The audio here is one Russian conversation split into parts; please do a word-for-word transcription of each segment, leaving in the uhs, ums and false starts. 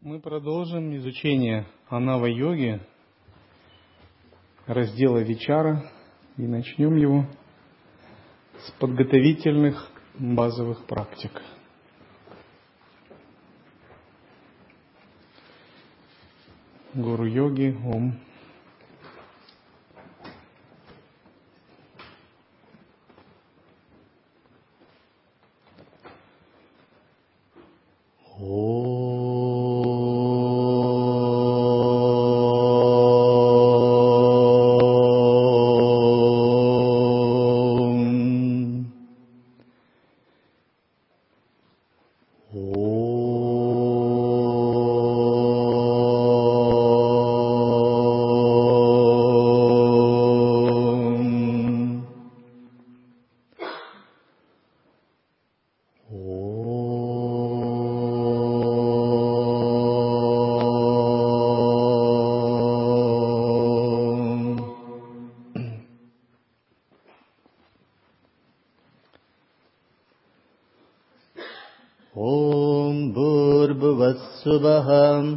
Мы продолжим изучение Анава-йоги, раздела Вичара, и начнем его с подготовительных базовых практик. Гуру-йоги, Ом. Subham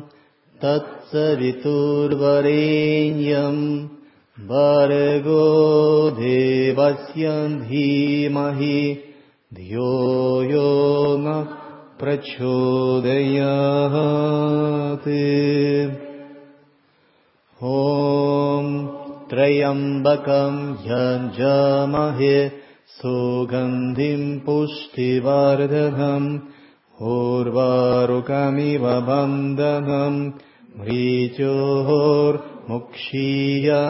Tatsaviturvarenyam Bhargo Devasya Dhimahi Dhyo Yo Na Prachodayate Om Trayambakam Yanjamahe Sugandhim Pushtivardhanam Urvarukamiva bandhanam mrityohor mokshiya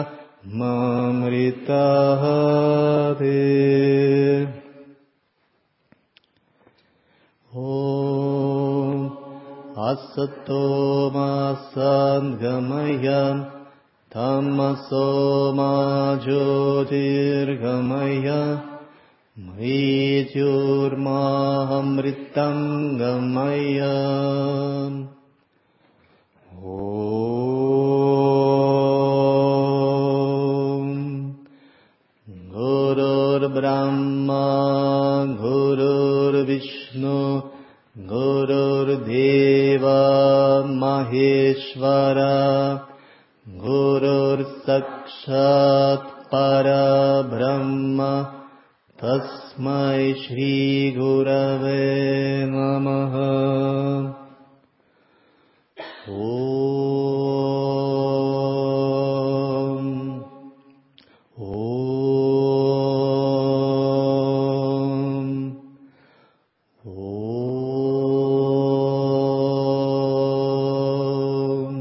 mamritahate. Om asato ma sanghamaya tamaso ma jyotirgamaya Mrityurmaham gamaya. Om Gurur Brahma Gurur Vishnu Gurur Deva Maheshvara Gurur Sakshat Parabrahma Tasmai Shri Gurave Namaha. Om Om Om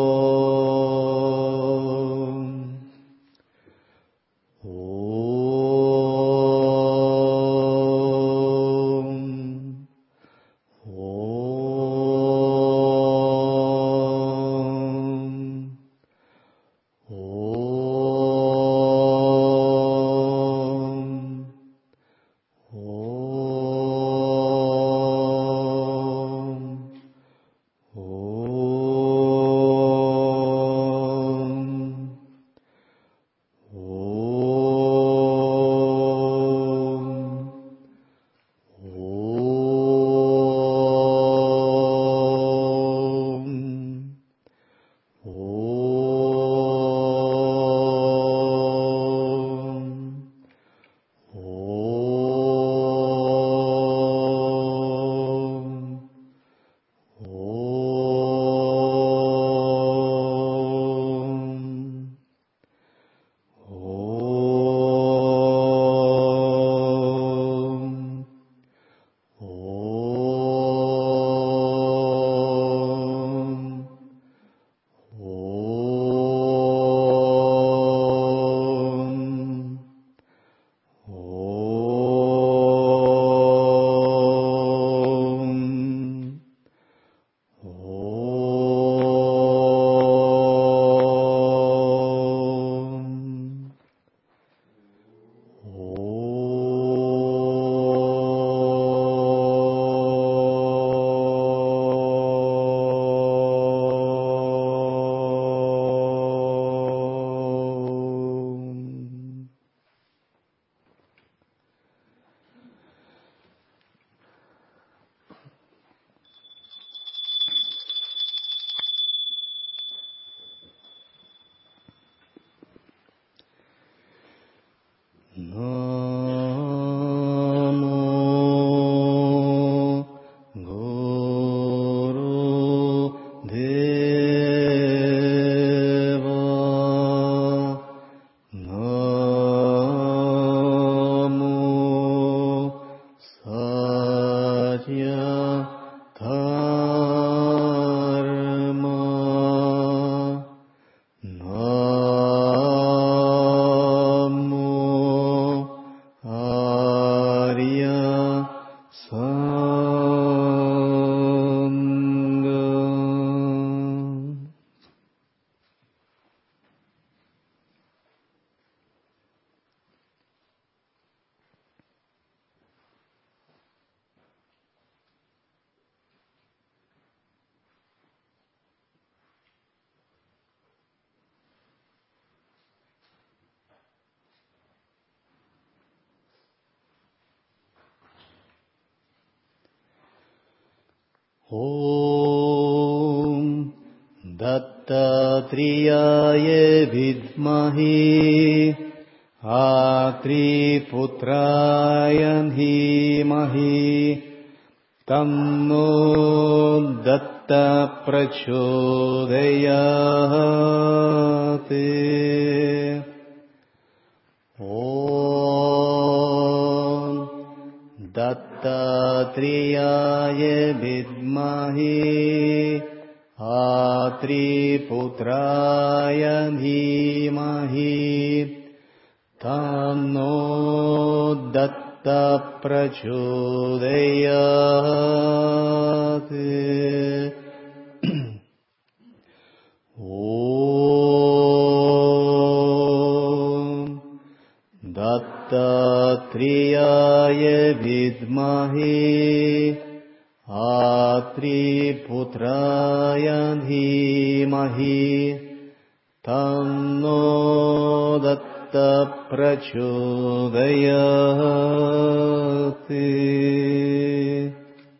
Om Ом Даттатрияе видмахи Атрипутрая дхимахи Танно Датта прачодаяти. Ом Даттатрияе видмахи Атрипутрая дхимахи Танно Датта прачодаяти. Ом Даттатрияе видмахи Атрипутрая дхимахи Танно Датта прачодаяти.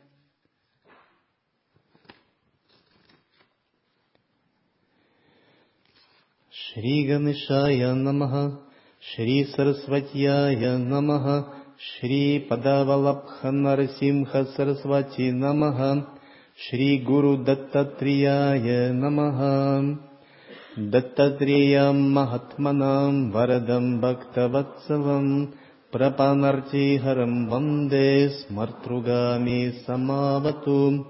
Шри Ганешая Намаха, Шри Сарасватьяя Намаха, Шри Падавалабха Нарсимха Сарасвати Намаха, Шри Гуру Даттатрияя Намаха. Даттатриям Махатманам Варадам Бхактаватсалам Прапанартихарам Ванде Смартругами Самавату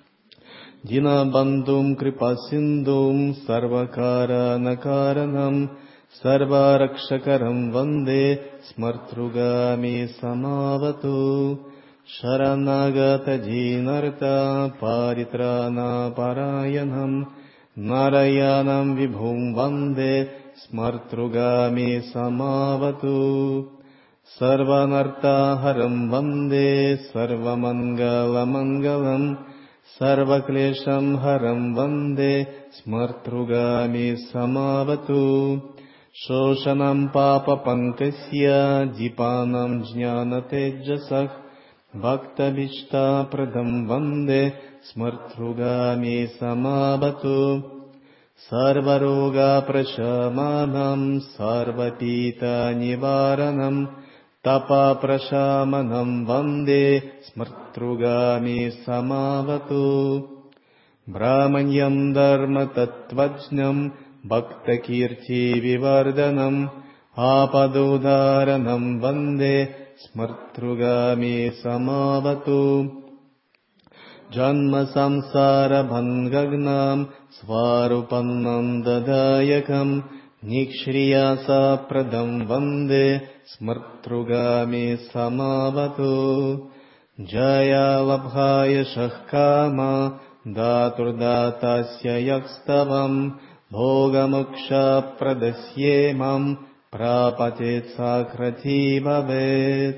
Динабандум Крипасиндум Сарвакара Накаранам Сарваракшакарам Ванде Смартругами Самавату Шаранагата Динарта Паритрана Параянам Нараянам Вибхум Ванде Смартругами Самавату Сарванартахарам Ванде Сарвамангаламангалам Сарваклешам Харам Ванде Смартругами Самавату Шошанам Папа Панкасья Дипанам Джняна Теджасах Бхактабичта Прадам Ванде Смартругами Самавату Сарварога Прашаманам Сарвапита Ниваранам Тапа Прашаманам Ванде Смартругами Самавату Браманьям Дharma Татваджням Бхактакирти Виварданам Ападударанам Ванде Смартругами Самавату Janma samsara bhangagnam svarupannam dadayakam Nikṣriyasa pradam vande Smartrugami samavatu Jaya labhaya shahkama Daturdatasya yakstavam Bhogamoksha pradasyemam Prapatit sakrati bhavet.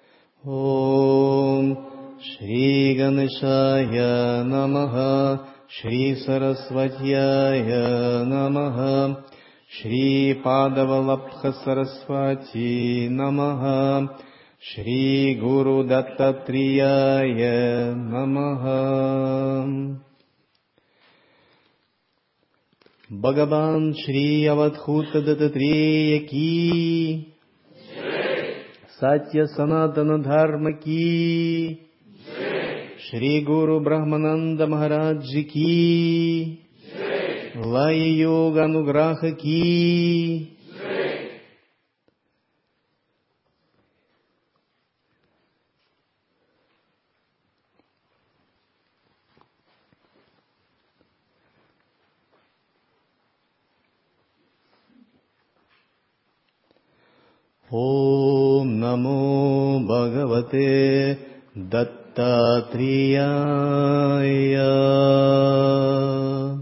Om Shri Ganeshaya Namaha, Shri Saraswatyaya Namaha, Shri Padavalabha Saraswati Namaha, Shri Guru Dattatriyaya Namaha. Bhagavan Shri Avadhuta Dattatriya Ki, Satya Sanatana Dharma Ki, Shri Guru Brahmananda Maharaj Ki, Laya Yoga Anugraha Ki. Om Namo Bhagavate Dattatreya.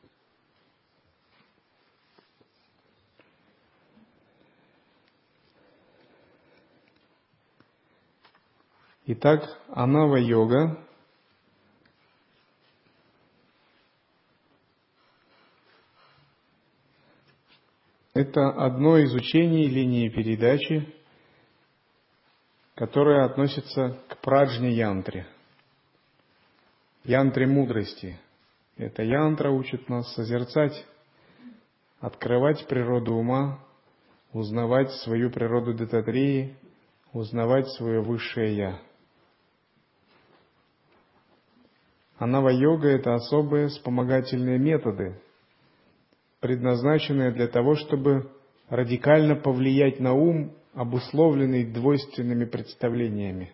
Итак, анава-йога – это одно из учений линии передачи, которое относится к праджня-янтре. янтре мудрости. Эта янтра учит нас созерцать, открывать природу ума, узнавать свою природу Дататрии, узнавать свое высшее Я. А нава-йога – это особые вспомогательные методы, предназначенные для того, чтобы радикально повлиять на ум, обусловленный двойственными представлениями.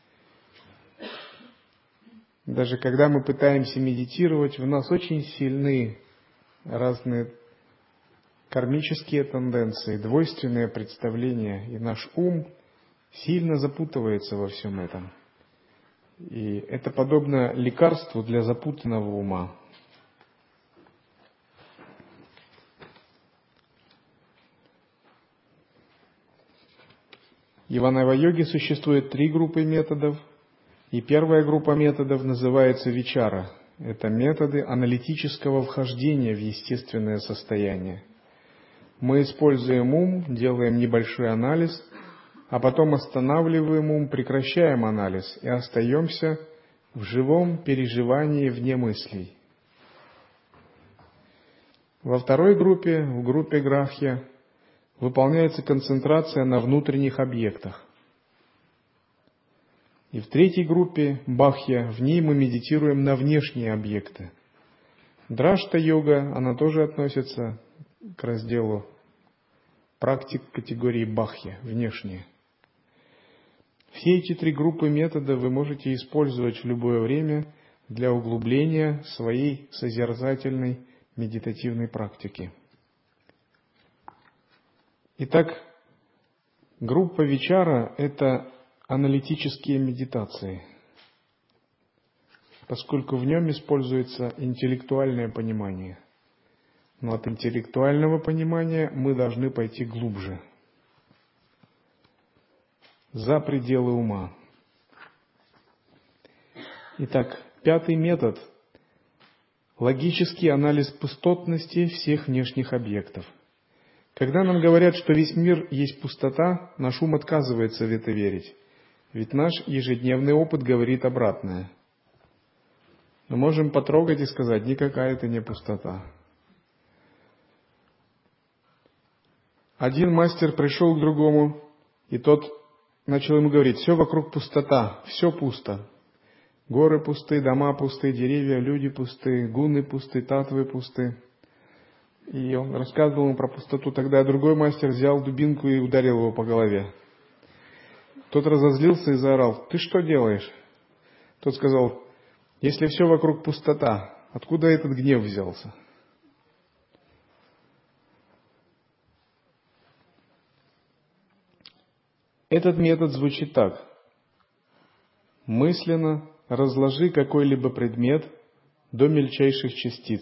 Даже когда мы пытаемся медитировать, в нас очень сильны разные кармические тенденции, двойственные представления, и наш ум сильно запутывается во всем этом. И это подобно лекарству для запутанного ума. В нава-йоге существует три группы методов, и первая группа методов называется вичара. Это методы аналитического вхождения в естественное состояние. Мы используем ум, делаем небольшой анализ, а потом останавливаем ум, прекращаем анализ и остаемся в живом переживании вне мыслей. Во второй группе, в группе грахья, выполняется концентрация на внутренних объектах. И в третьей группе, бахья, в ней мы медитируем на внешние объекты. Дражта-йога, она тоже относится к разделу практик категории бахья, внешние. Все эти три группы метода вы можете использовать в любое время для углубления своей созерцательной медитативной практики. Итак, группа вичара – это аналитические медитации, поскольку в нем используется интеллектуальное понимание. Но от интеллектуального понимания мы должны пойти глубже, за пределы ума. Итак, пятый метод – логический анализ пустотности всех внешних объектов. Когда нам говорят, что весь мир есть пустота, наш ум отказывается в это верить. Ведь наш ежедневный опыт говорит обратное. Мы можем потрогать и сказать, никакая это не пустота. Один мастер пришел к другому, и тот начал ему говорить, все вокруг пустота, все пусто. Горы пусты, дома пусты, деревья, люди пусты, гуны пусты, татвы пусты. И он рассказывал ему про пустоту. Тогда другой мастер взял дубинку и ударил его по голове. Тот разозлился и заорал, ты что делаешь? Тот сказал, если все вокруг пустота, откуда этот гнев взялся? Этот метод звучит так. Мысленно разложи какой-либо предмет до мельчайших частиц,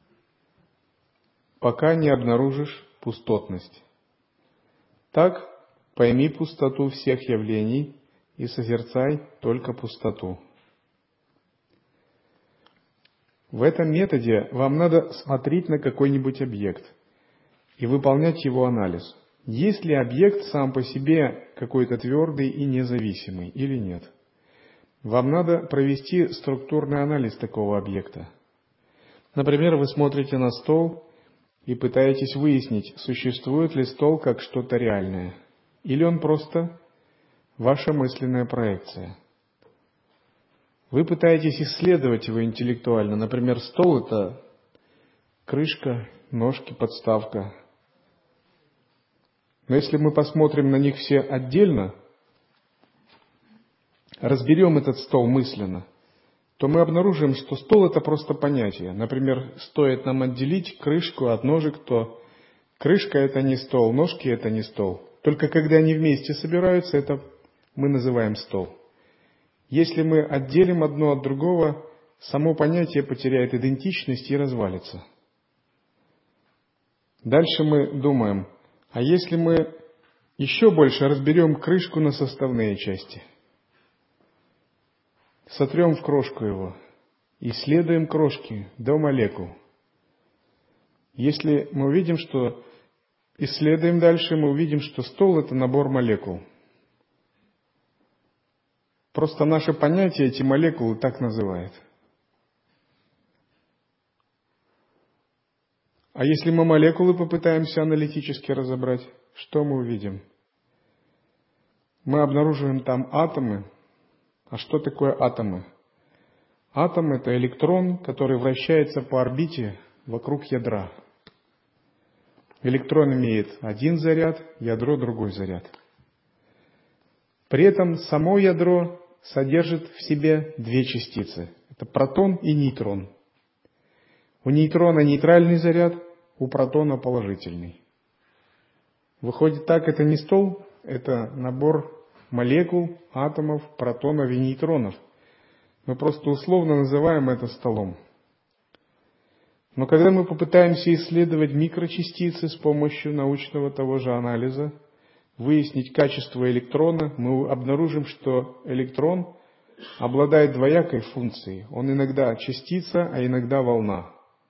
пока не обнаружишь пустотность. Так пойми пустоту всех явлений и созерцай только пустоту. В этом методе вам надо смотреть на какой-нибудь объект и выполнять его анализ. Есть ли объект сам по себе какой-то твердый и независимый или нет? Вам надо провести структурный анализ такого объекта. Например, вы смотрите на стол и пытаетесь выяснить, существует ли стол как что-то реальное, или он просто ваша мысленная проекция. Вы пытаетесь исследовать его интеллектуально. Например, стол – это крышка, ножки, подставка. Но если мы посмотрим на них все отдельно, разберем этот стол мысленно, то мы обнаружим, что стол – это просто понятие. Например, стоит нам отделить крышку от ножек, то крышка – это не стол, ножки – это не стол. Только когда они вместе собираются, это мы называем стол. Если мы отделим одно от другого, само понятие потеряет идентичность и развалится. Дальше мы думаем, а если мы еще больше разберем крышку на составные части, сотрем в крошку его, исследуем крошки до молекул. Если мы увидим, что исследуем дальше, мы увидим, что стол – это набор молекул. Просто наше понятие эти молекулы так называет. А если мы молекулы попытаемся аналитически разобрать, что мы увидим? Мы обнаруживаем там атомы. А что такое атомы? Атом — это электрон, который вращается по орбите вокруг ядра. Электрон имеет один заряд, ядро — другой заряд. При этом само ядро содержит в себе две частицы. Это протон и нейтрон. У нейтрона нейтральный заряд, у протона положительный. Выходит так, это не стол, это набор молекул, атомов, протонов и нейтронов. Мы просто условно называем это столом. Но когда мы попытаемся исследовать микрочастицы с помощью научного того же анализа, выяснить качество электрона, мы обнаружим, что электрон обладает двоякой функцией. Он иногда частица, а иногда волна.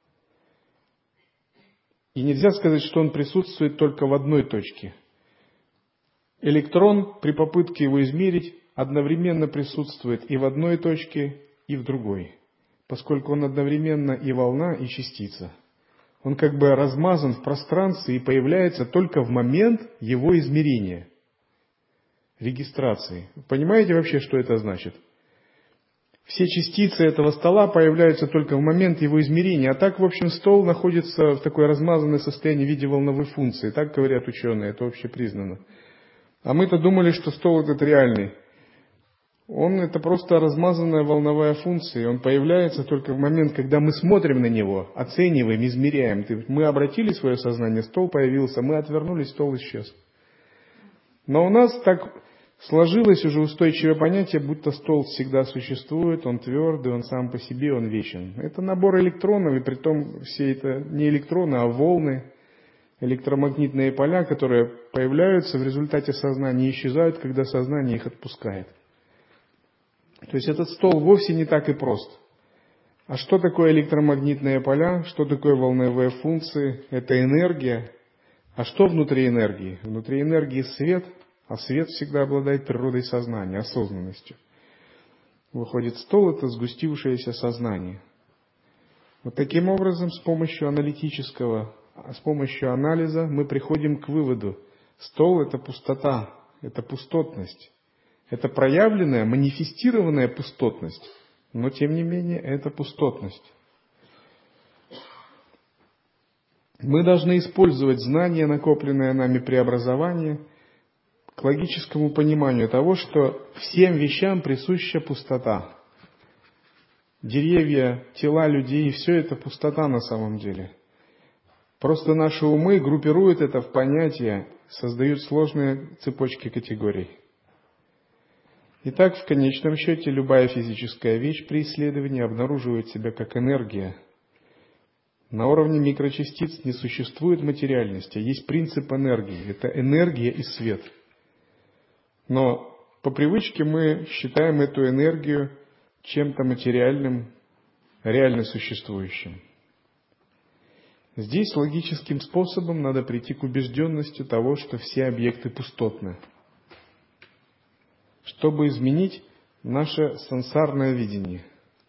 И нельзя сказать, что он присутствует только в одной точке. Электрон, при попытке его измерить, одновременно присутствует и в одной точке, и в другой, поскольку он одновременно и волна, и частица. Он как бы размазан в пространстве и появляется только в момент его измерения, регистрации. Понимаете вообще, что это значит? Все частицы этого стола появляются только в момент его измерения, а так, в общем, стол находится в такой размазанной состоянии в виде волновой функции. Так говорят ученые, это общепризнано. А мы-то думали, что стол этот реальный. Он это просто размазанная волновая функция, и он появляется только в момент, когда мы смотрим на него, оцениваем, измеряем. Мы обратили свое сознание, стол появился, мы отвернулись, стол исчез. Но у нас так сложилось уже устойчивое понятие, будто стол всегда существует, он твердый, он сам по себе, он вечен. Это набор электронов, и притом все это не электроны, а волны, электромагнитные поля, которые появляются в результате сознания и исчезают, когда сознание их отпускает. То есть этот стол вовсе не так и прост. А что такое электромагнитные поля? Что такое волновые функции? Это энергия. А что внутри энергии? Внутри энергии свет, а свет всегда обладает природой сознания, осознанностью. Выходит, стол — это сгустившееся сознание. Вот таким образом, с помощью аналитического, с помощью анализа мы приходим к выводу: стол — это пустота, это пустотность. Это проявленная, манифестированная пустотность, но тем не менее это пустотность. Мы должны использовать знания, накопленные нами при образовании, к логическому пониманию того, что всем вещам присуща пустота. Деревья, тела людей — все это пустота на самом деле. Просто наши умы группируют это в понятия, создают сложные цепочки категорий. Итак, в конечном счете, любая физическая вещь при исследовании обнаруживает себя как энергия. На уровне микрочастиц не существует материальности, есть принцип энергии. Это энергия и свет. Но по привычке мы считаем эту энергию чем-то материальным, реально существующим. Здесь логическим способом надо прийти к убежденности того, что все объекты пустотны, чтобы изменить наше сансарное видение.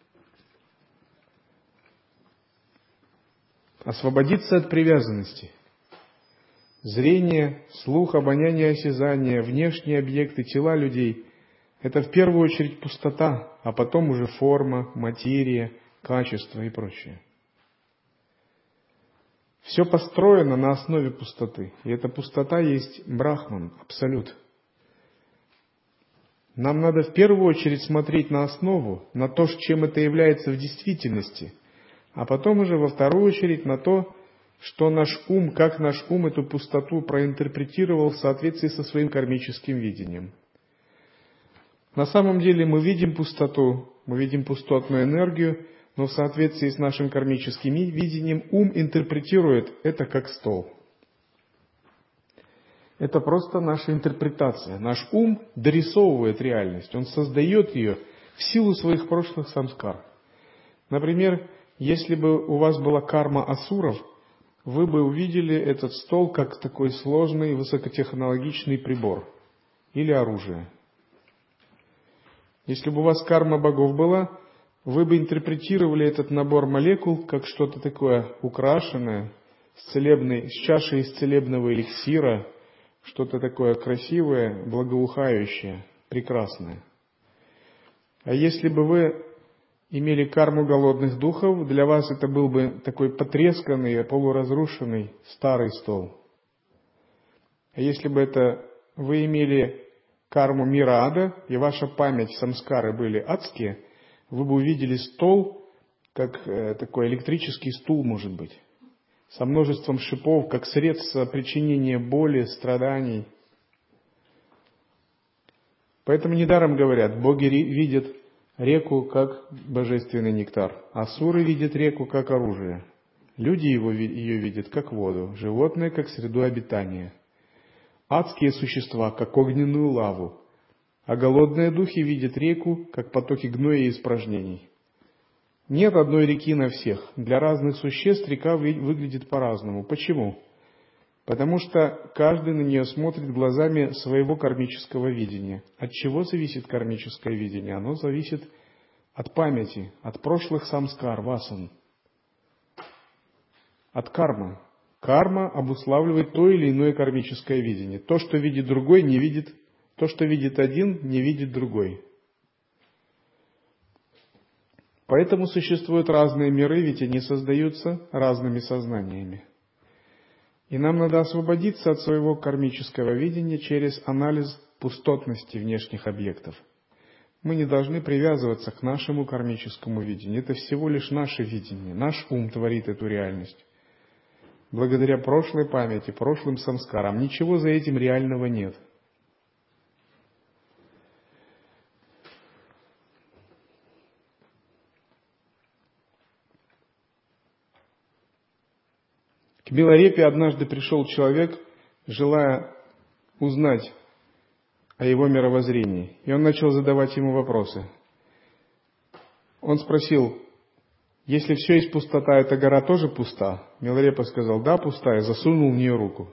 Освободиться от привязанности. Зрение, слух, обоняние, осязание, внешние объекты, тела людей — это в первую очередь пустота, а потом уже форма, материя, качество и прочее. Все построено на основе пустоты, и эта пустота есть Брахман, Абсолют. Нам надо в первую очередь смотреть на основу, на то, чем это является в действительности, а потом уже во вторую очередь на то, что наш ум, как наш ум эту пустоту проинтерпретировал в соответствии со своим кармическим видением. На самом деле мы видим пустоту, мы видим пустотную энергию, но в соответствии с нашим кармическим видением ум интерпретирует это как стол. Это просто наша интерпретация. Наш ум дорисовывает реальность, он создает ее в силу своих прошлых самскар. Например, если бы у вас была карма асуров, вы бы увидели этот стол как такой сложный высокотехнологичный прибор или оружие. Если бы у вас карма богов была, вы бы интерпретировали этот набор молекул как что-то такое украшенное, с, целебной, с чашей из целебного эликсира, что-то такое красивое, благоухающее, прекрасное. А если бы вы имели карму голодных духов, для вас это был бы такой потресканный, полуразрушенный старый стол. А если бы это вы имели карму мира ада, и ваша память, самскары были адские, вы бы увидели стол, как э, такой электрический стул, может быть, со множеством шипов, как средство причинения боли, страданий. Поэтому недаром говорят, боги видят реку как божественный нектар, асуры видят реку как оружие, люди его, ее видят как воду, животные как среду обитания, адские существа как огненную лаву, а голодные духи видят реку как потоки гноя и испражнений. Нет одной реки на всех. Для разных существ река выглядит по-разному. Почему? Потому что каждый на нее смотрит глазами своего кармического видения. От чего зависит кармическое видение? Оно зависит от памяти, от прошлых самскар, васан, от кармы. Карма обуславливает то или иное кармическое видение. То, что видит другой, не видит, то, что видит один, не видит другой. Поэтому существуют разные миры, ведь они создаются разными сознаниями. И нам надо освободиться от своего кармического видения через анализ пустотности внешних объектов. Мы не должны привязываться к нашему кармическому видению. Это всего лишь наше видение. Наш ум творит эту реальность. Благодаря прошлой памяти, прошлым самскарам. Ничего за этим реального нет. К Миларепе однажды пришел человек, желая узнать о его мировоззрении. И он начал задавать ему вопросы. Он спросил, если все есть пустота, эта гора тоже пуста? Миларепа сказал, да, пустая, засунул в нее руку.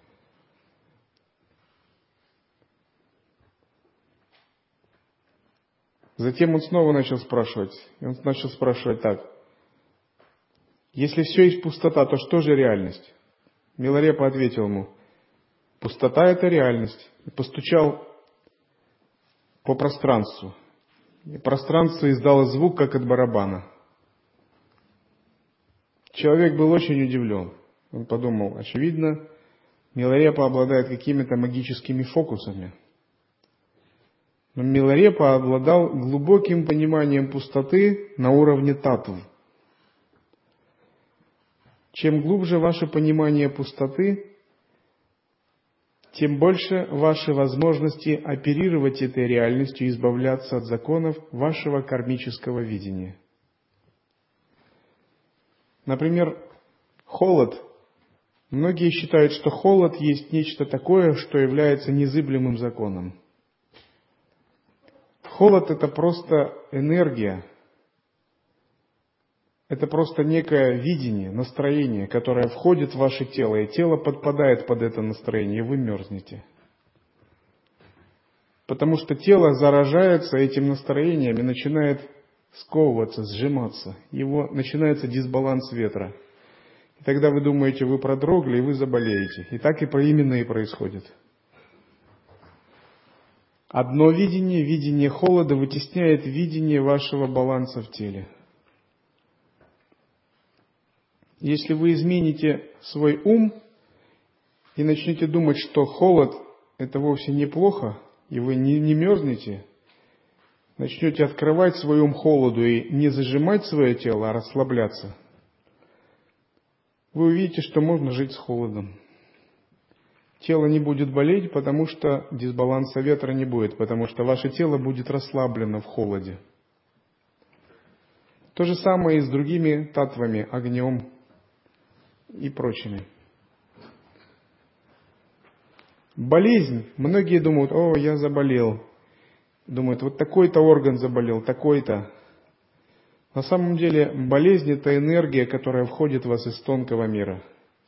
Затем он снова начал спрашивать. И он начал спрашивать так. Если все есть пустота, то что же реальность? Миларепа ответил ему, пустота – это реальность. И постучал по пространству. И пространство издало звук, как от барабана. Человек был очень удивлен. Он подумал, очевидно, Миларепа обладает какими-то магическими фокусами. Но Миларепа обладал глубоким пониманием пустоты на уровне татв. Чем глубже ваше понимание пустоты, тем больше ваши возможности оперировать этой реальностью и избавляться от законов вашего кармического видения. Например, холод. Многие считают, что холод есть нечто такое, что является незыблемым законом. Холод – это просто энергия. Это просто некое видение, настроение, которое входит в ваше тело, и тело подпадает под это настроение, и вы мерзнете. Потому что тело заражается этим настроением и начинает сковываться, сжиматься. Его начинается дисбаланс ветра. И тогда вы думаете, вы продрогли, и вы заболеете. И так и именно и происходит. Одно видение, видение холода, вытесняет видение вашего баланса в теле. Если вы измените свой ум и начнете думать, что холод – это вовсе неплохо, и вы не, не мерзнете, начнете открывать свой ум холоду и не зажимать свое тело, а расслабляться, вы увидите, что можно жить с холодом. Тело не будет болеть, потому что дисбаланса ветра не будет, потому что ваше тело будет расслаблено в холоде. То же самое и с другими татвами, огнем и прочими. Болезнь. Многие думают, о, я заболел. Думают, вот такой-то орган заболел, такой-то. На самом деле болезнь – это энергия, которая входит в вас из тонкого мира.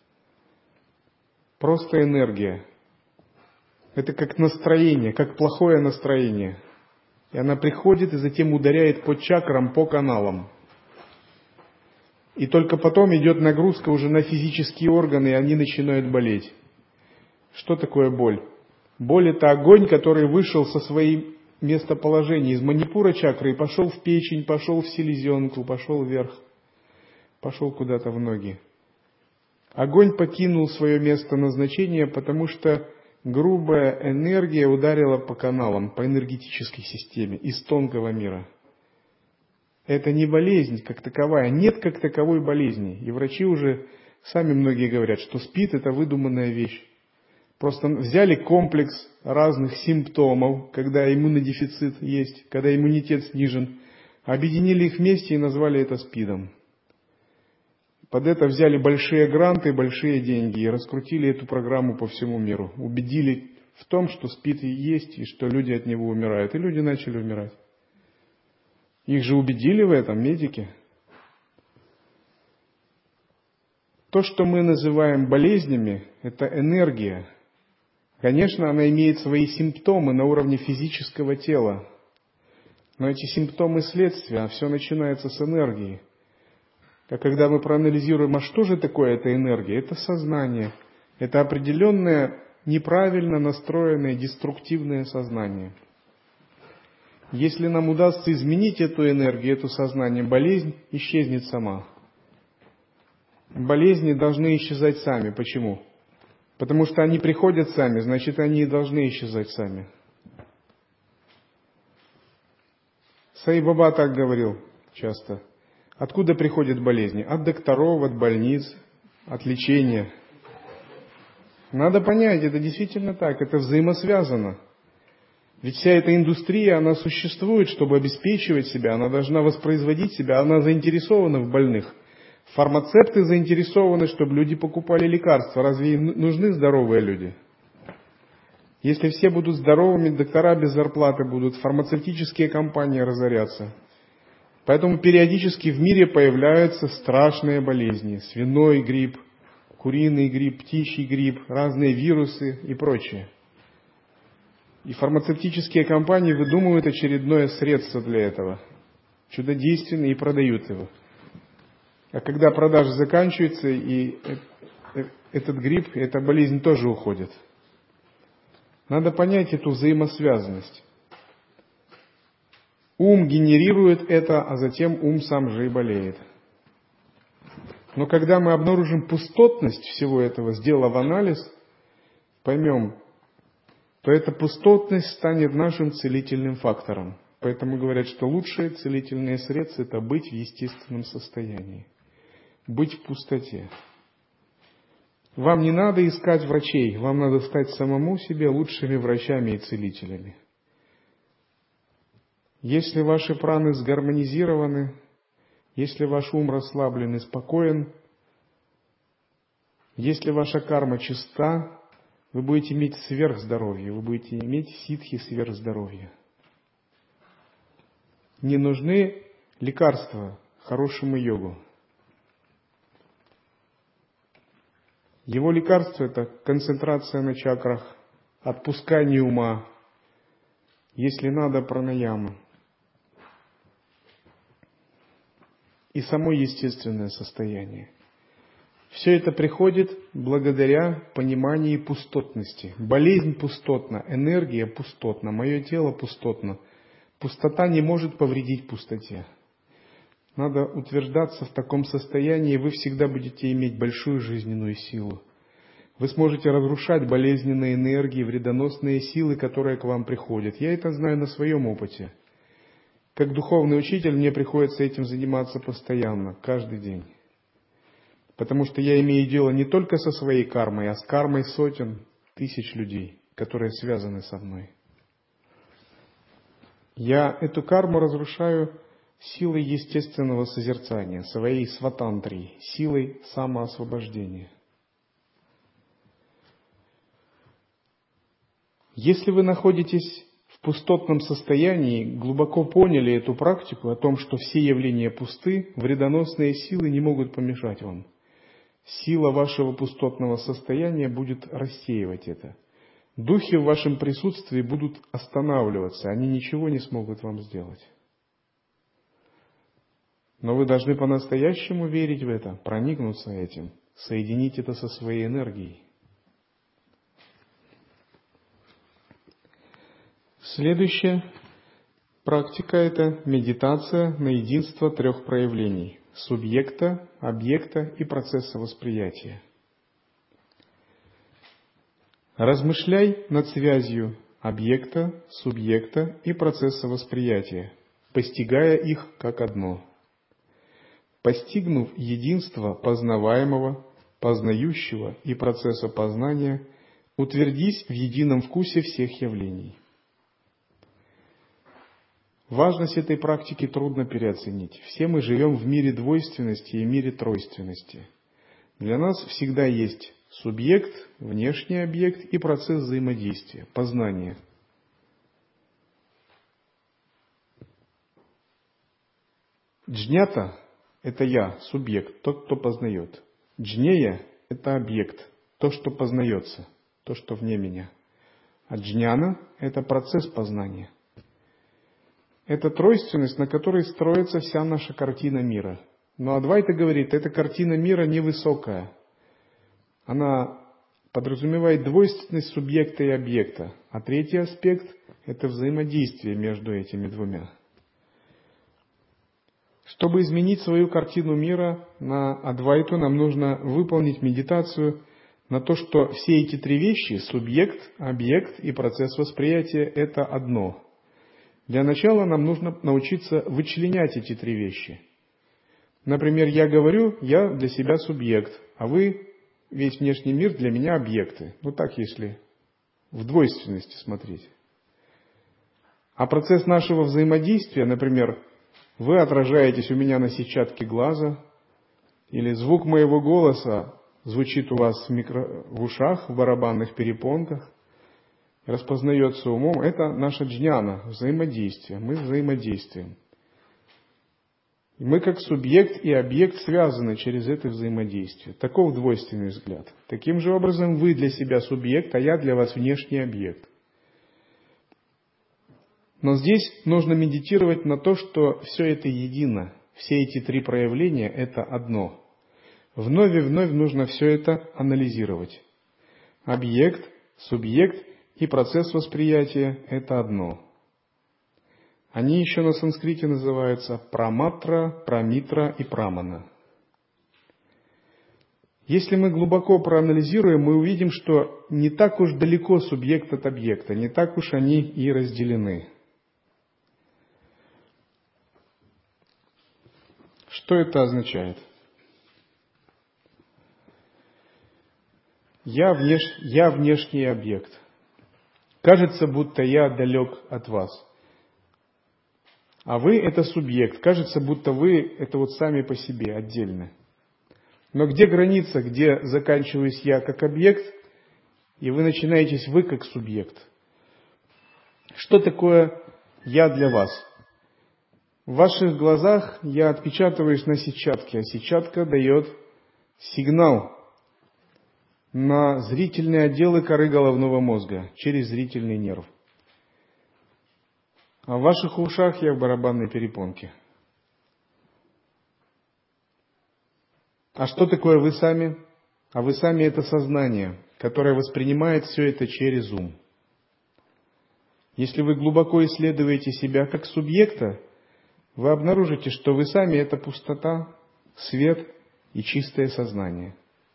Просто энергия. Это как настроение, как плохое настроение. И она приходит и затем ударяет по чакрам, по каналам. И только потом идет нагрузка уже на физические органы, и они начинают болеть. Что такое боль? Боль – это огонь, который вышел со своим местоположения из манипура чакры и пошел в печень, пошел в селезенку, пошел вверх, пошел куда-то в ноги. Огонь покинул свое место назначения, потому что грубая энергия ударила по каналам, по энергетической системе из тонкого мира. Это не болезнь как таковая, нет как таковой болезни. И врачи уже, сами многие говорят, что СПИД – это выдуманная вещь. Просто взяли комплекс разных симптомов, когда иммунодефицит есть, когда иммунитет снижен, объединили их вместе и назвали это СПИДом. Под это взяли большие гранты, большие деньги и раскрутили эту программу по всему миру. Убедили в том, что СПИД и есть, и что люди от него умирают. И люди начали умирать. Их же убедили в этом медики. То, что мы называем болезнями, это энергия. Конечно, она имеет свои симптомы на уровне физического тела. Но эти симптомы следствия, а все начинается с энергии. А когда мы проанализируем, а что же такое эта энергия? Это сознание. Это определенное неправильно настроенное деструктивное сознание. Если нам удастся изменить эту энергию, это сознание, болезнь исчезнет сама. Болезни должны исчезать сами. Почему? Потому что они приходят сами, значит, они и должны исчезать сами. Саи Баба так говорил часто. Откуда приходят болезни? От докторов, от больниц, от лечения. Надо понять, это действительно так, это взаимосвязано. Ведь вся эта индустрия, она существует, чтобы обеспечивать себя, она должна воспроизводить себя, она заинтересована в больных. Фармацевты заинтересованы, чтобы люди покупали лекарства. Разве им нужны здоровые люди? Если все будут здоровыми, доктора без зарплаты будут, фармацевтические компании разорятся. Поэтому периодически в мире появляются страшные болезни. Свиной грипп, куриный грипп, птичий грипп, разные вирусы и прочее. И фармацевтические компании выдумывают очередное средство для этого. Чудодейственное и продают его. А когда продажи заканчиваются, и этот грипп, эта болезнь тоже уходит. Надо понять эту взаимосвязанность. Ум генерирует это, а затем ум сам же и болеет. Но когда мы обнаружим пустотность всего этого, сделав анализ, поймем, то эта пустотность станет нашим целительным фактором. Поэтому говорят, что лучшее целительное средство – это быть в естественном состоянии. Быть в пустоте. Вам не надо искать врачей, вам надо стать самому себе лучшими врачами и целителями. Если ваши праны сгармонизированы, если ваш ум расслаблен и спокоен, если ваша карма чиста, вы будете иметь сверхздоровье, вы будете иметь ситхи сверхздоровья. Не нужны лекарства хорошему йогу. Его лекарство – это концентрация на чакрах, отпускание ума, если надо, пранаяма. И само естественное состояние. Все это приходит благодаря пониманию пустотности. Болезнь пустотна, энергия пустотна, мое тело пустотно. Пустота не может повредить пустоте. Надо утверждаться в таком состоянии, и вы всегда будете иметь большую жизненную силу. Вы сможете разрушать болезненные энергии, вредоносные силы, которые к вам приходят. Я это знаю на своем опыте. Как духовный учитель мне приходится этим заниматься постоянно, каждый день. Потому что я имею дело не только со своей кармой, а с кармой сотен тысяч людей, которые связаны со мной. Я эту карму разрушаю силой естественного созерцания, своей сватантрией, силой самоосвобождения. Если вы находитесь в пустотном состоянии, глубоко поняли эту практику о том, что все явления пусты, вредоносные силы не могут помешать вам. Сила вашего пустотного состояния будет рассеивать это. Духи в вашем присутствии будут останавливаться, они ничего не смогут вам сделать. Но вы должны по-настоящему верить в это, проникнуться этим, соединить это со своей энергией. Следующая практика – это медитация на единство трех проявлений – субъекта, объекта и процесса восприятия. Размышляй над связью объекта, субъекта и процесса восприятия, постигая их как одно. Постигнув единство познаваемого, познающего и процесса познания, утвердись в едином вкусе всех явлений. Важность этой практики трудно переоценить. Все мы живем в мире двойственности и мире тройственности. Для нас всегда есть субъект, внешний объект и процесс взаимодействия, познания. Джнята – это я, субъект, тот, кто познает. Джнея – это объект, то, что познается, то, что вне меня. А джняна – это процесс познания. Это тройственность, на которой строится вся наша картина мира. Но Адвайта говорит, эта картина мира невысокая. Она подразумевает двойственность субъекта и объекта. А третий аспект – это взаимодействие между этими двумя. Чтобы изменить свою картину мира на Адвайту, нам нужно выполнить медитацию на то, что все эти три вещи – субъект, объект и процесс восприятия – это одно. Для начала нам нужно научиться вычленять эти три вещи. Например, я говорю, я для себя субъект, а вы, весь внешний мир, для меня объекты. Ну так, если в двойственности смотреть. А процесс нашего взаимодействия, например, вы отражаетесь у меня на сетчатке глаза, или звук моего голоса звучит у вас в, микро... в ушах, в барабанных перепонках, распознается умом, это наша джняна, взаимодействие. Мы взаимодействуем. И мы как субъект и объект связаны через это взаимодействие. Таков двойственный взгляд. Таким же образом вы для себя субъект, а я для вас внешний объект. Но здесь нужно медитировать на то, что все это едино. Все эти три проявления – это одно. Вновь и вновь нужно все это анализировать. Объект, субъект и процесс восприятия – это одно. Они еще на санскрите называются праматра, прамитра и прамана. Если мы глубоко проанализируем, мы увидим, что не так уж далеко субъект от объекта, не так уж они и разделены. Что это означает? Я, внеш... я внешний объект. Кажется, будто я далек от вас. А вы – это субъект. Кажется, будто вы – это вот сами по себе, отдельно. Но где граница, где заканчиваюсь я как объект, и вы начинаетесь вы как субъект? Что такое я для вас? В ваших глазах я отпечатываюсь на сетчатке, а сетчатка дает сигнал на зрительные отделы коры головного мозга через зрительный нерв. А в ваших ушах я в барабанной перепонке. А что такое вы сами? А вы сами – это сознание, которое воспринимает все это через ум. Если вы глубоко исследуете себя как субъекта, вы обнаружите, что вы сами – это пустота, свет и чистое сознание.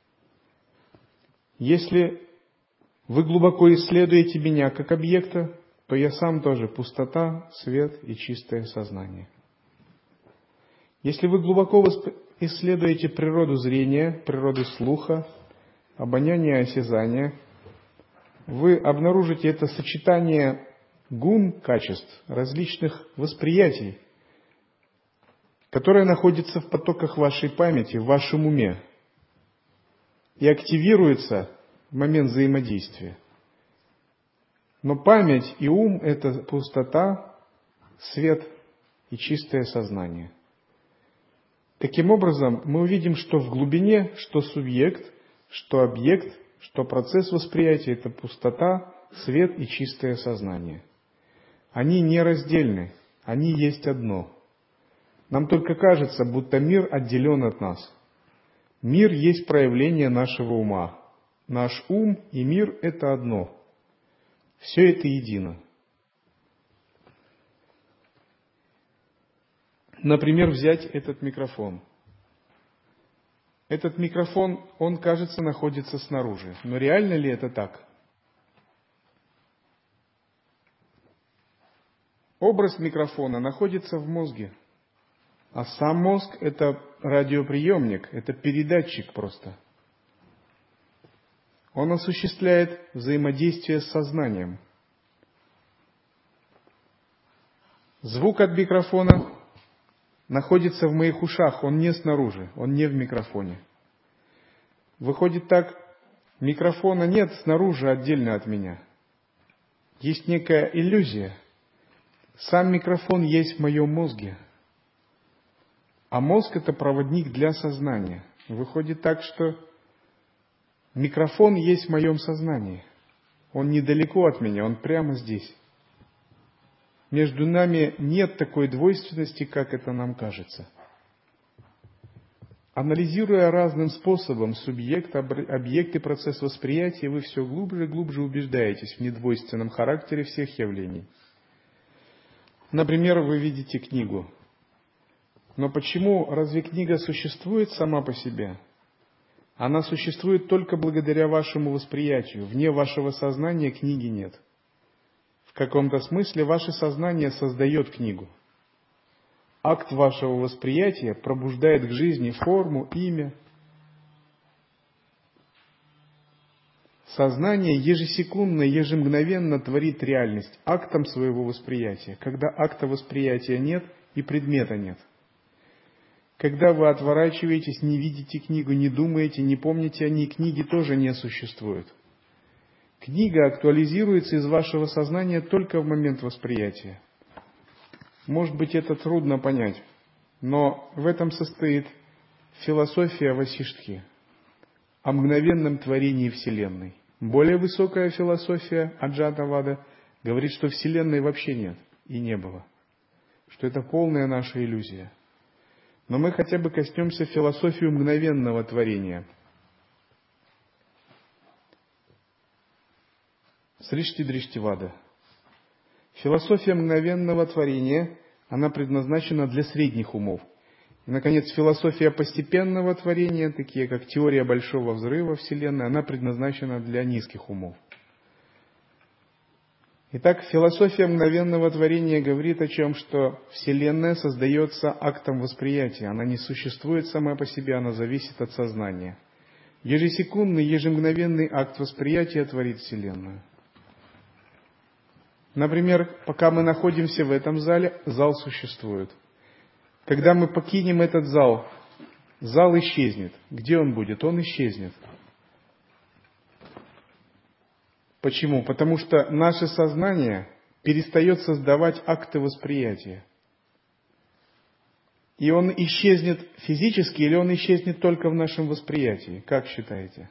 Если вы глубоко исследуете меня как объекта, то я сам тоже пустота, свет и чистое сознание. Если вы глубоко исследуете природу зрения, природу слуха, обоняния и осязания, вы обнаружите это сочетание гун, качеств, различных восприятий, которое находится в потоках вашей памяти, в вашем уме и активируется в момент взаимодействия. Но память и ум – это пустота, свет и чистое сознание. Таким образом, мы увидим, что в глубине, что субъект, что объект, что процесс восприятия – это пустота, свет и чистое сознание. Они нераздельны, они есть одно. Нам только кажется, будто мир отделен от нас. Мир есть проявление нашего ума. Наш ум и мир – это одно. Все это едино. Например, взять этот микрофон. Этот микрофон, он, кажется, находится снаружи. Но реально ли это так? Образ микрофона находится в мозге. А сам мозг – это радиоприемник, это передатчик просто. Он осуществляет взаимодействие с сознанием. Звук от микрофона находится в моих ушах, он не снаружи, он не в микрофоне. Выходит так, микрофона нет снаружи отдельно от меня. Есть некая иллюзия. Сам микрофон есть в моем мозге. А мозг – это проводник для сознания. Выходит так, что микрофон есть в моем сознании. Он недалеко от меня, он прямо здесь. Между нами нет такой двойственности, как это нам кажется. Анализируя разным способом субъект, объект и процесс восприятия, вы все глубже и глубже убеждаетесь в недвойственном характере всех явлений. Например, вы видите книгу. Но почему, разве книга существует сама по себе? Она существует только благодаря вашему восприятию. Вне вашего сознания книги нет. В каком-то смысле ваше сознание создает книгу. Акт вашего восприятия пробуждает к жизни форму, имя. Сознание ежесекундно, ежемгновенно творит реальность актом своего восприятия. Когда акта восприятия нет и предмета нет. Когда вы отворачиваетесь, не видите книгу, не думаете, не помните о ней, книги тоже не существует. Книга актуализируется из вашего сознания только в момент восприятия. Может быть, это трудно понять, но в этом состоит философия Васиштхи о мгновенном творении Вселенной. Более высокая философия Аджатавада говорит, что Вселенной вообще нет и не было, что это полная наша иллюзия. Но мы хотя бы коснемся философии мгновенного творения. Сришти-дриштивада. Философия мгновенного творения, она предназначена для средних умов. И, наконец, философия постепенного творения, такие как теория большого взрыва Вселенной, она предназначена для низких умов. Итак, философия мгновенного творения говорит о чем, что Вселенная создается актом восприятия. Она не существует сама по себе, она зависит от сознания. Ежесекундный, ежемгновенный акт восприятия творит Вселенную. Например, пока мы находимся в этом зале, зал существует. Когда мы покинем этот зал, зал исчезнет. Где он будет? Он исчезнет. Почему? Потому что наше сознание перестает создавать акты восприятия. И он исчезнет физически или он исчезнет только в нашем восприятии? Как считаете?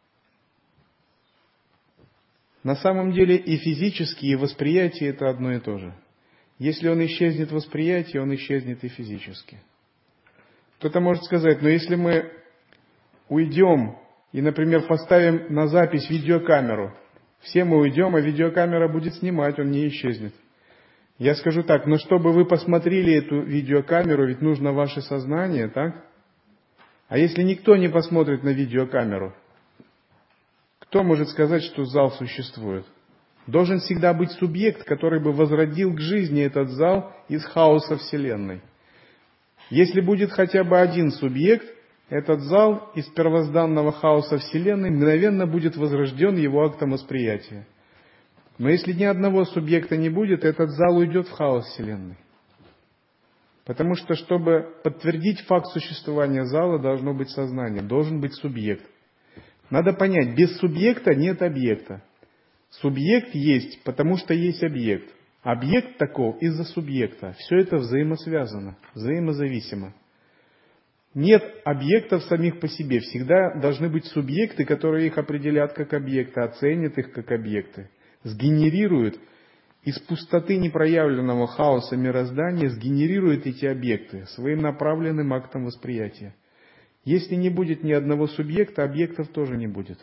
На самом деле и физически, и восприятие это одно и то же. Если он исчезнет в восприятии, он исчезнет и физически. Кто-то может сказать, но если мы уйдем и, например, поставим на запись видеокамеру, все мы уйдем, а видеокамера будет снимать, он не исчезнет. Я скажу так, но чтобы вы посмотрели эту видеокамеру, ведь нужно ваше сознание, так? А если никто не посмотрит на видеокамеру, кто может сказать, что зал существует? Должен всегда быть субъект, который бы возродил к жизни этот зал из хаоса Вселенной. Если будет хотя бы один субъект, этот зал из первозданного хаоса Вселенной мгновенно будет возрожден его актом восприятия. Но если ни одного субъекта не будет, этот зал уйдет в хаос Вселенной. Потому что, чтобы подтвердить факт существования зала, должно быть сознание, должен быть субъект. Надо понять, без субъекта нет объекта. Субъект есть, потому что есть объект. Объект таков из-за субъекта. Все это взаимосвязано, взаимозависимо. Нет объектов самих по себе. Всегда должны быть субъекты, которые их определят как объекты, оценят их как объекты, сгенерируют из пустоты непроявленного хаоса мироздания сгенерирует эти объекты своим направленным актом восприятия. Если не будет ни одного субъекта, объектов тоже не будет.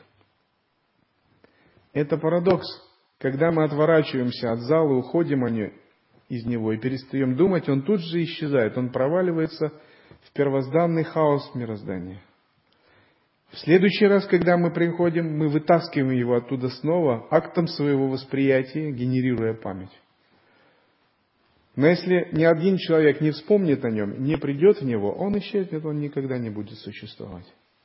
Это парадокс. Когда мы отворачиваемся от зала, уходим из него и перестаем думать, он тут же исчезает, он проваливается в первозданный хаос мироздания. В следующий раз, когда мы приходим, мы вытаскиваем его оттуда снова актом своего восприятия, генерируя память. Но если ни один человек не вспомнит о нем, не придет в него, он исчезнет, он никогда не будет существовать.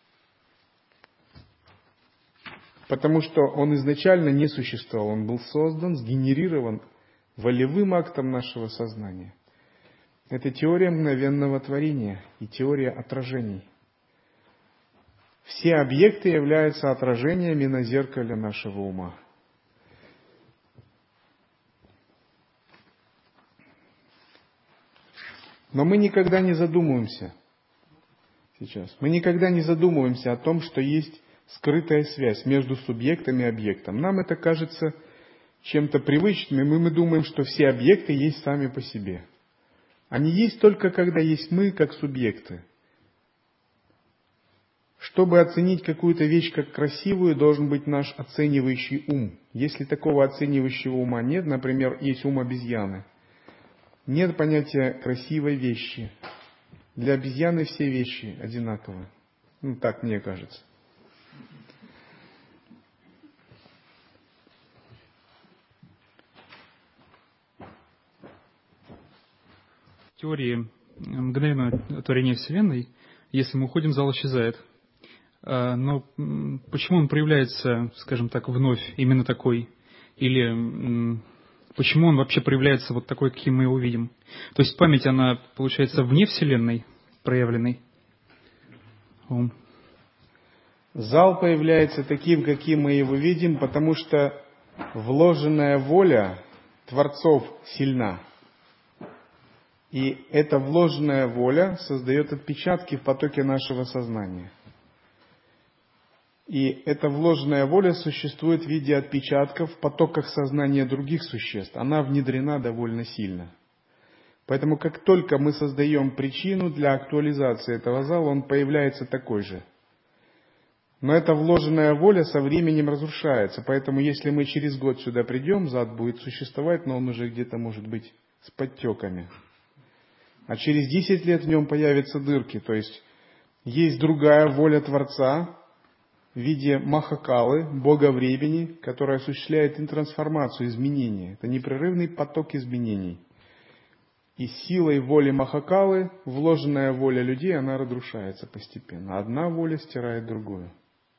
Потому что он изначально не существовал, он был создан, сгенерирован волевым актом нашего сознания. Это теория мгновенного творения и теория отражений. Все объекты являются отражениями на зеркале нашего ума. Но мы никогда не задумываемся сейчас. Мы никогда не задумываемся о том, что есть скрытая связь между субъектом и объектом. Нам это кажется чем-то привычным, и мы, мы думаем, что все объекты есть сами по себе. Они есть только когда есть мы как субъекты. Чтобы оценить какую-то вещь как красивую, должен быть наш оценивающий ум. Если такого оценивающего ума нет, например, есть ум обезьяны, нет понятия красивой вещи. Для обезьяны все вещи одинаковы. Ну, так мне кажется. В теории мгновенного творения Вселенной, если мы уходим, зал исчезает. Но почему он проявляется, скажем так, вновь именно такой? Или почему он вообще проявляется вот такой, каким мы его видим? То есть память, она получается вне Вселенной проявленной? Ум. Зал появляется таким, каким мы его видим, потому что вложенная воля Творцов сильна. И эта вложенная воля создает отпечатки в потоке нашего сознания. И эта вложенная воля существует в виде отпечатков в потоках сознания других существ. Она внедрена довольно сильно. Поэтому как только мы создаем причину для актуализации этого зала, он появляется такой же. Но эта вложенная воля со временем разрушается. Поэтому если мы через год сюда придем, зал будет существовать, но он уже где-то может быть с подтеками. А через десять лет в нем появятся дырки. То есть есть другая воля Творца в виде Махакалы, Бога времени, которая осуществляет трансформацию, изменения. Это непрерывный поток изменений. И силой воли Махакалы, вложенная воля людей, она разрушается постепенно. Одна воля стирает другую.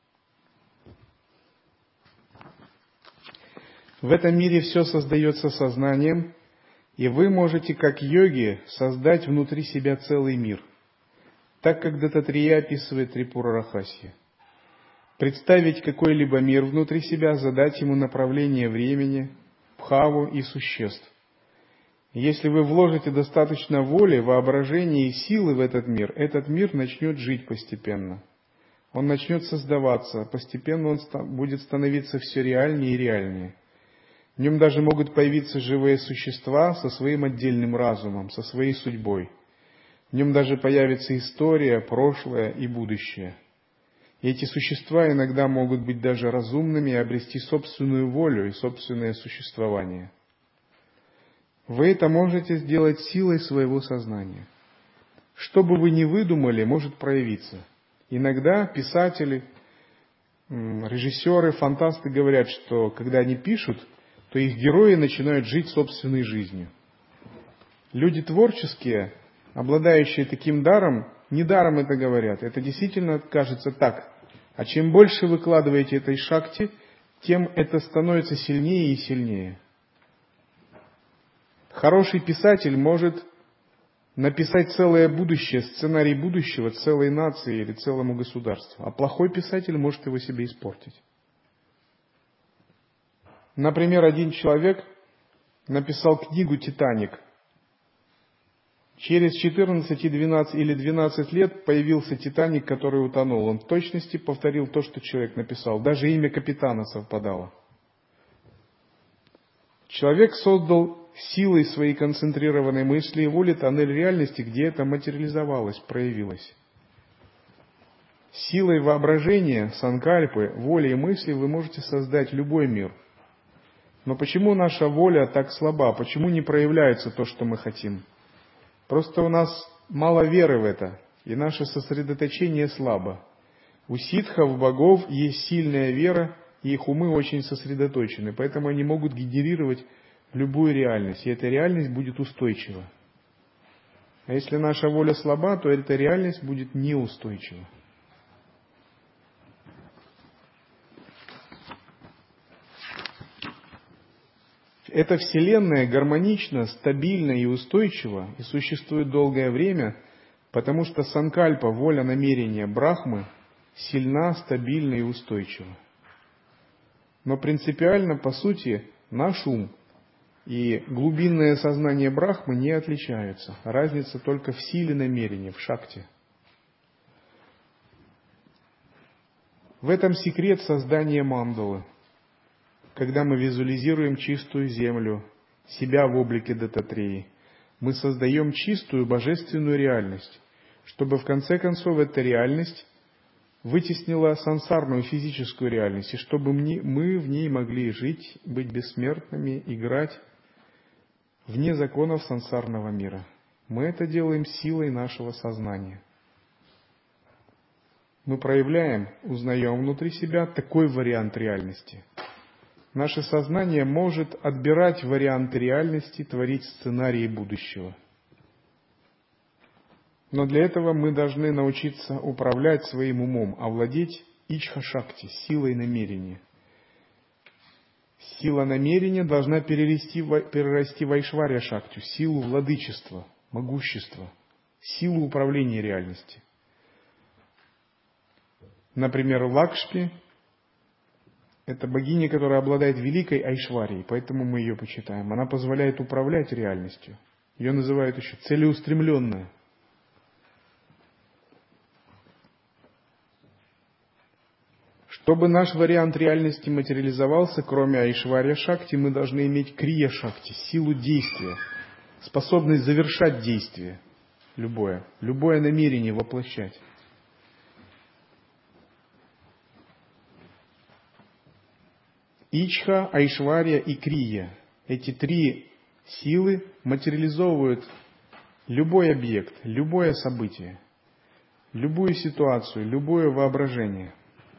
В этом мире все создается сознанием, и вы можете, как йоги, создать внутри себя целый мир, так как Дататрия описывает Трипура Рахасья. Представить какой-либо мир внутри себя, задать ему направление времени, бхаву и существ. Если вы вложите достаточно воли, воображения и силы в этот мир, этот мир начнет жить постепенно. Он начнет создаваться, постепенно он будет становиться все реальнее и реальнее. В нем даже могут появиться живые существа со своим отдельным разумом, со своей судьбой. В нем даже появится история, прошлое и будущее. И эти существа иногда могут быть даже разумными и обрести собственную волю и собственное существование. Вы это можете сделать силой своего сознания. Что бы вы ни выдумали, может проявиться. Иногда писатели, режиссеры, фантасты говорят, что когда они пишут, то их герои начинают жить собственной жизнью. Люди творческие, обладающие таким даром, недаром это говорят. Это действительно кажется так. А чем больше вы вкладываете этой шакти, тем это становится сильнее и сильнее. Хороший писатель может написать целое будущее, сценарий будущего целой нации или целому государству. А плохой писатель может его себе испортить. Например, один человек написал книгу «Титаник». Через четырнадцать, двенадцать или двенадцать лет появился «Титаник», который утонул. Он в точности повторил то, что человек написал. Даже имя капитана совпадало. Человек создал силой своей концентрированной мысли и воли тоннель реальности, где это материализовалось, проявилось. Силой воображения, санкальпы, воли и мысли вы можете создать любой мир. Но почему наша воля так слаба? Почему не проявляется то, что мы хотим? Просто у нас мало веры в это, и наше сосредоточение слабо. У ситхов, богов есть сильная вера, и их умы очень сосредоточены, поэтому они могут генерировать любую реальность, и эта реальность будет устойчива. А если наша воля слаба, то эта реальность будет неустойчива. Эта Вселенная гармонична, стабильна и устойчива, и существует долгое время, потому что санкальпа, воля намерения Брахмы, сильна, стабильна и устойчива. Но принципиально, по сути, наш ум и глубинное сознание Брахмы не отличаются. Разница только в силе намерения, в шакти. В этом секрет создания мандалы. Когда мы визуализируем чистую землю, себя в облике Даттатреи, мы создаем чистую божественную реальность, чтобы в конце концов эта реальность вытеснила сансарную физическую реальность, и чтобы мы в ней могли жить, быть бессмертными, играть вне законов сансарного мира. Мы это делаем силой нашего сознания. Мы проявляем, узнаем внутри себя такой вариант реальности. Наше сознание может отбирать варианты реальности, творить сценарии будущего. Но для этого мы должны научиться управлять своим умом, овладеть ичха-шакти, силой намерения. Сила намерения должна перерасти, перерасти в айшварья-шактю, силу владычества, могущества, силу управления реальностью. Например, Лакшми – это богиня, которая обладает великой айшварьей, поэтому мы ее почитаем. Она позволяет управлять реальностью. Ее называют еще целеустремленная. Чтобы наш вариант реальности материализовался, кроме айшварья-шакти, мы должны иметь крия-шакти, силу действия, способность завершать действие любое, любое намерение воплощать. Ичха, айшварья и крия. Эти три силы материализовывают любой объект, любое событие, любую ситуацию, любое воображение.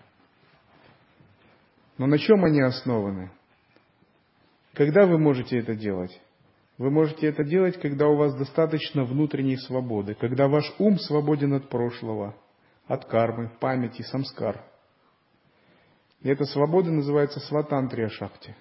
Но на чем они основаны? Когда вы можете это делать? Вы можете это делать, когда у вас достаточно внутренней свободы, когда ваш ум свободен от прошлого, от кармы, памяти, самскар. И эта свобода называется сватантрия-шакти.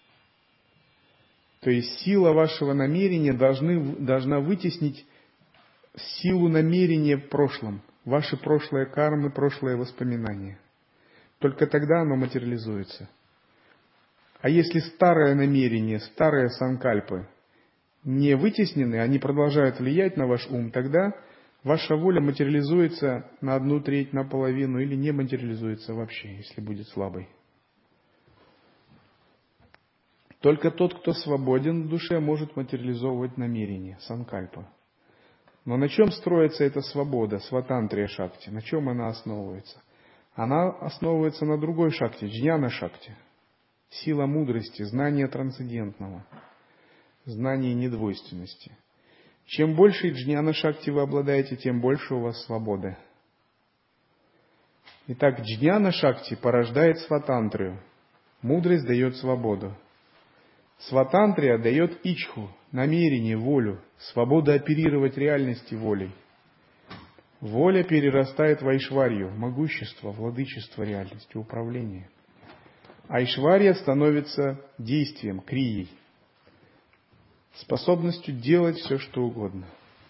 То есть сила вашего намерения должны, должна вытеснить силу намерения в прошлом, ваши прошлые кармы, прошлые воспоминания. Только тогда оно материализуется. А если старое намерение, старые санкальпы не вытеснены, они продолжают влиять на ваш ум, тогда ваша воля материализуется на одну треть, на половину или не материализуется вообще, если будет слабой. Только тот, кто свободен в душе, может материализовывать намерение, санкальпа. Но на чем строится эта свобода, сватантрия-шакти? На чем она основывается? Она основывается на другой шакти, джняна-шакти. Сила мудрости, знание трансцендентного, знание недвойственности. Чем больше джняна-шакти вы обладаете, тем больше у вас свободы. Итак, джняна-шакти порождает сватантрию. Мудрость дает свободу. Сватантрия дает ичху, намерение, волю, свободу оперировать реальности волей. Воля перерастает в айшварью, могущество, владычество реальности, управление. Айшварья становится действием, крией, способностью делать все, что угодно.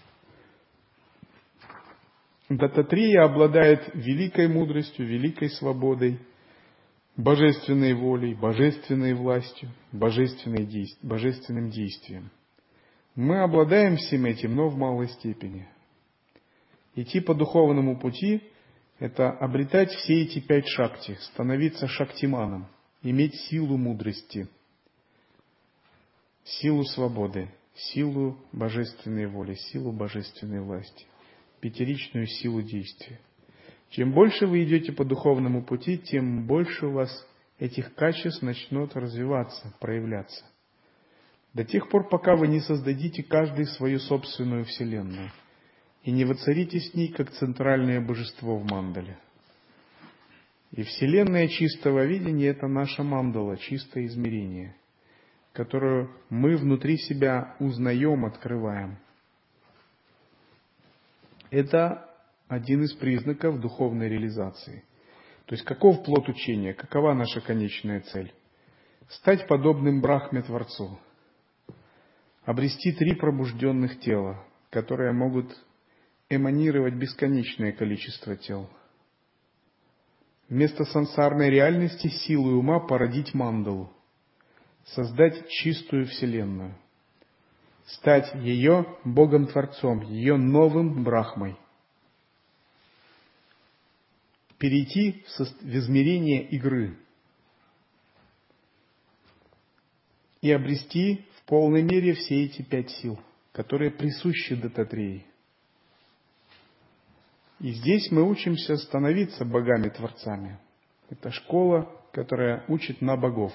Даттатрия обладает великой мудростью, великой свободой, божественной волей, божественной властью, божественной действ... божественным действием. Мы обладаем всем этим, но в малой степени. Идти по духовному пути – это обретать все эти пять шакти, становиться шактиманом, иметь силу мудрости. силу свободы, силу божественной воли, силу божественной власти, пятеричную силу действия. Чем больше вы идете по духовному пути, тем больше у вас этих качеств начнут развиваться, проявляться. До тех пор, пока вы не создадите каждый свою собственную вселенную и не воцарите с ней, как центральное божество в мандале. И вселенная чистого видения – это наша мандала, чистое измерение, которую мы внутри себя узнаем, открываем. Это один из признаков духовной реализации. То есть, каков плод учения, какова наша конечная цель? Стать подобным Брахме-Творцу, обрести три пробужденных тела, которые могут эманировать бесконечное количество тел. Вместо сансарной реальности силой ума породить мандалу, создать чистую вселенную, стать ее Богом-Творцом, ее новым Брахмой, перейти в измерение игры и обрести в полной мере все эти пять сил, которые присущи Даттатреи. И здесь мы учимся становиться богами-творцами. Это школа, которая учит на богов.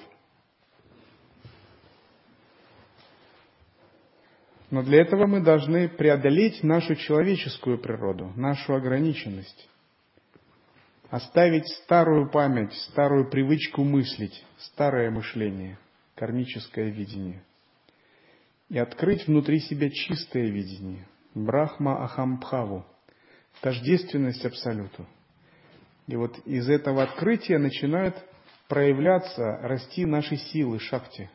Но для этого мы должны преодолеть нашу человеческую природу, нашу ограниченность. Оставить старую память, старую привычку мыслить, старое мышление, кармическое видение. И открыть внутри себя чистое видение, Брахма Ахамбхаву, тождественность Абсолюту. И вот из этого открытия начинают проявляться, расти наши силы, шакти.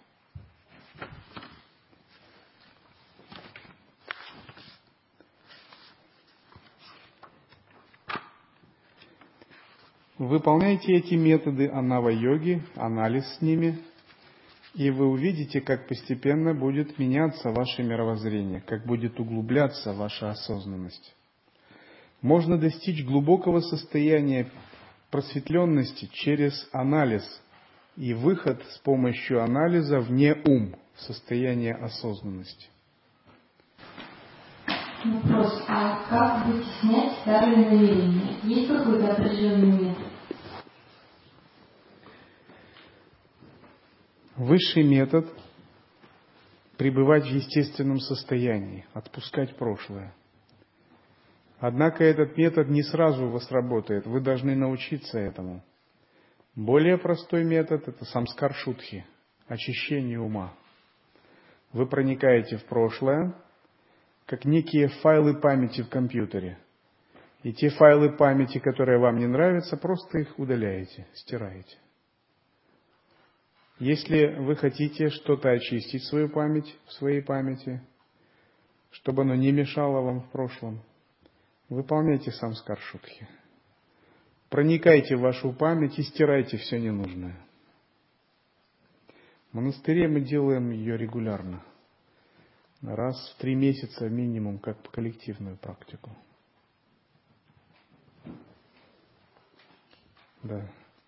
Выполняйте эти методы анава-йоги, анализ с ними, и вы увидите, как постепенно будет меняться ваше мировоззрение, как будет углубляться ваша осознанность. Можно достичь глубокого состояния просветленности через анализ и выход с помощью анализа вне ум, в состояние осознанности. Вопрос, а как вытеснять старые намерения? Есть какой-то определенный метод? Высший метод – пребывать в естественном состоянии, отпускать прошлое. Однако этот метод не сразу у вас работает, вы должны научиться этому. Более простой метод – это самскар-шудхи, очищение ума. Вы проникаете в прошлое, как некие файлы памяти в компьютере. И те файлы памяти, которые вам не нравятся, просто их удаляете, стираете. Если вы хотите что-то очистить, свою память, в своей памяти, чтобы оно не мешало вам в прошлом, выполняйте самскар-шудхи. Проникайте в вашу память и стирайте все ненужное. В монастыре мы делаем ее регулярно. Раз в три месяца минимум, как коллективную практику. Да.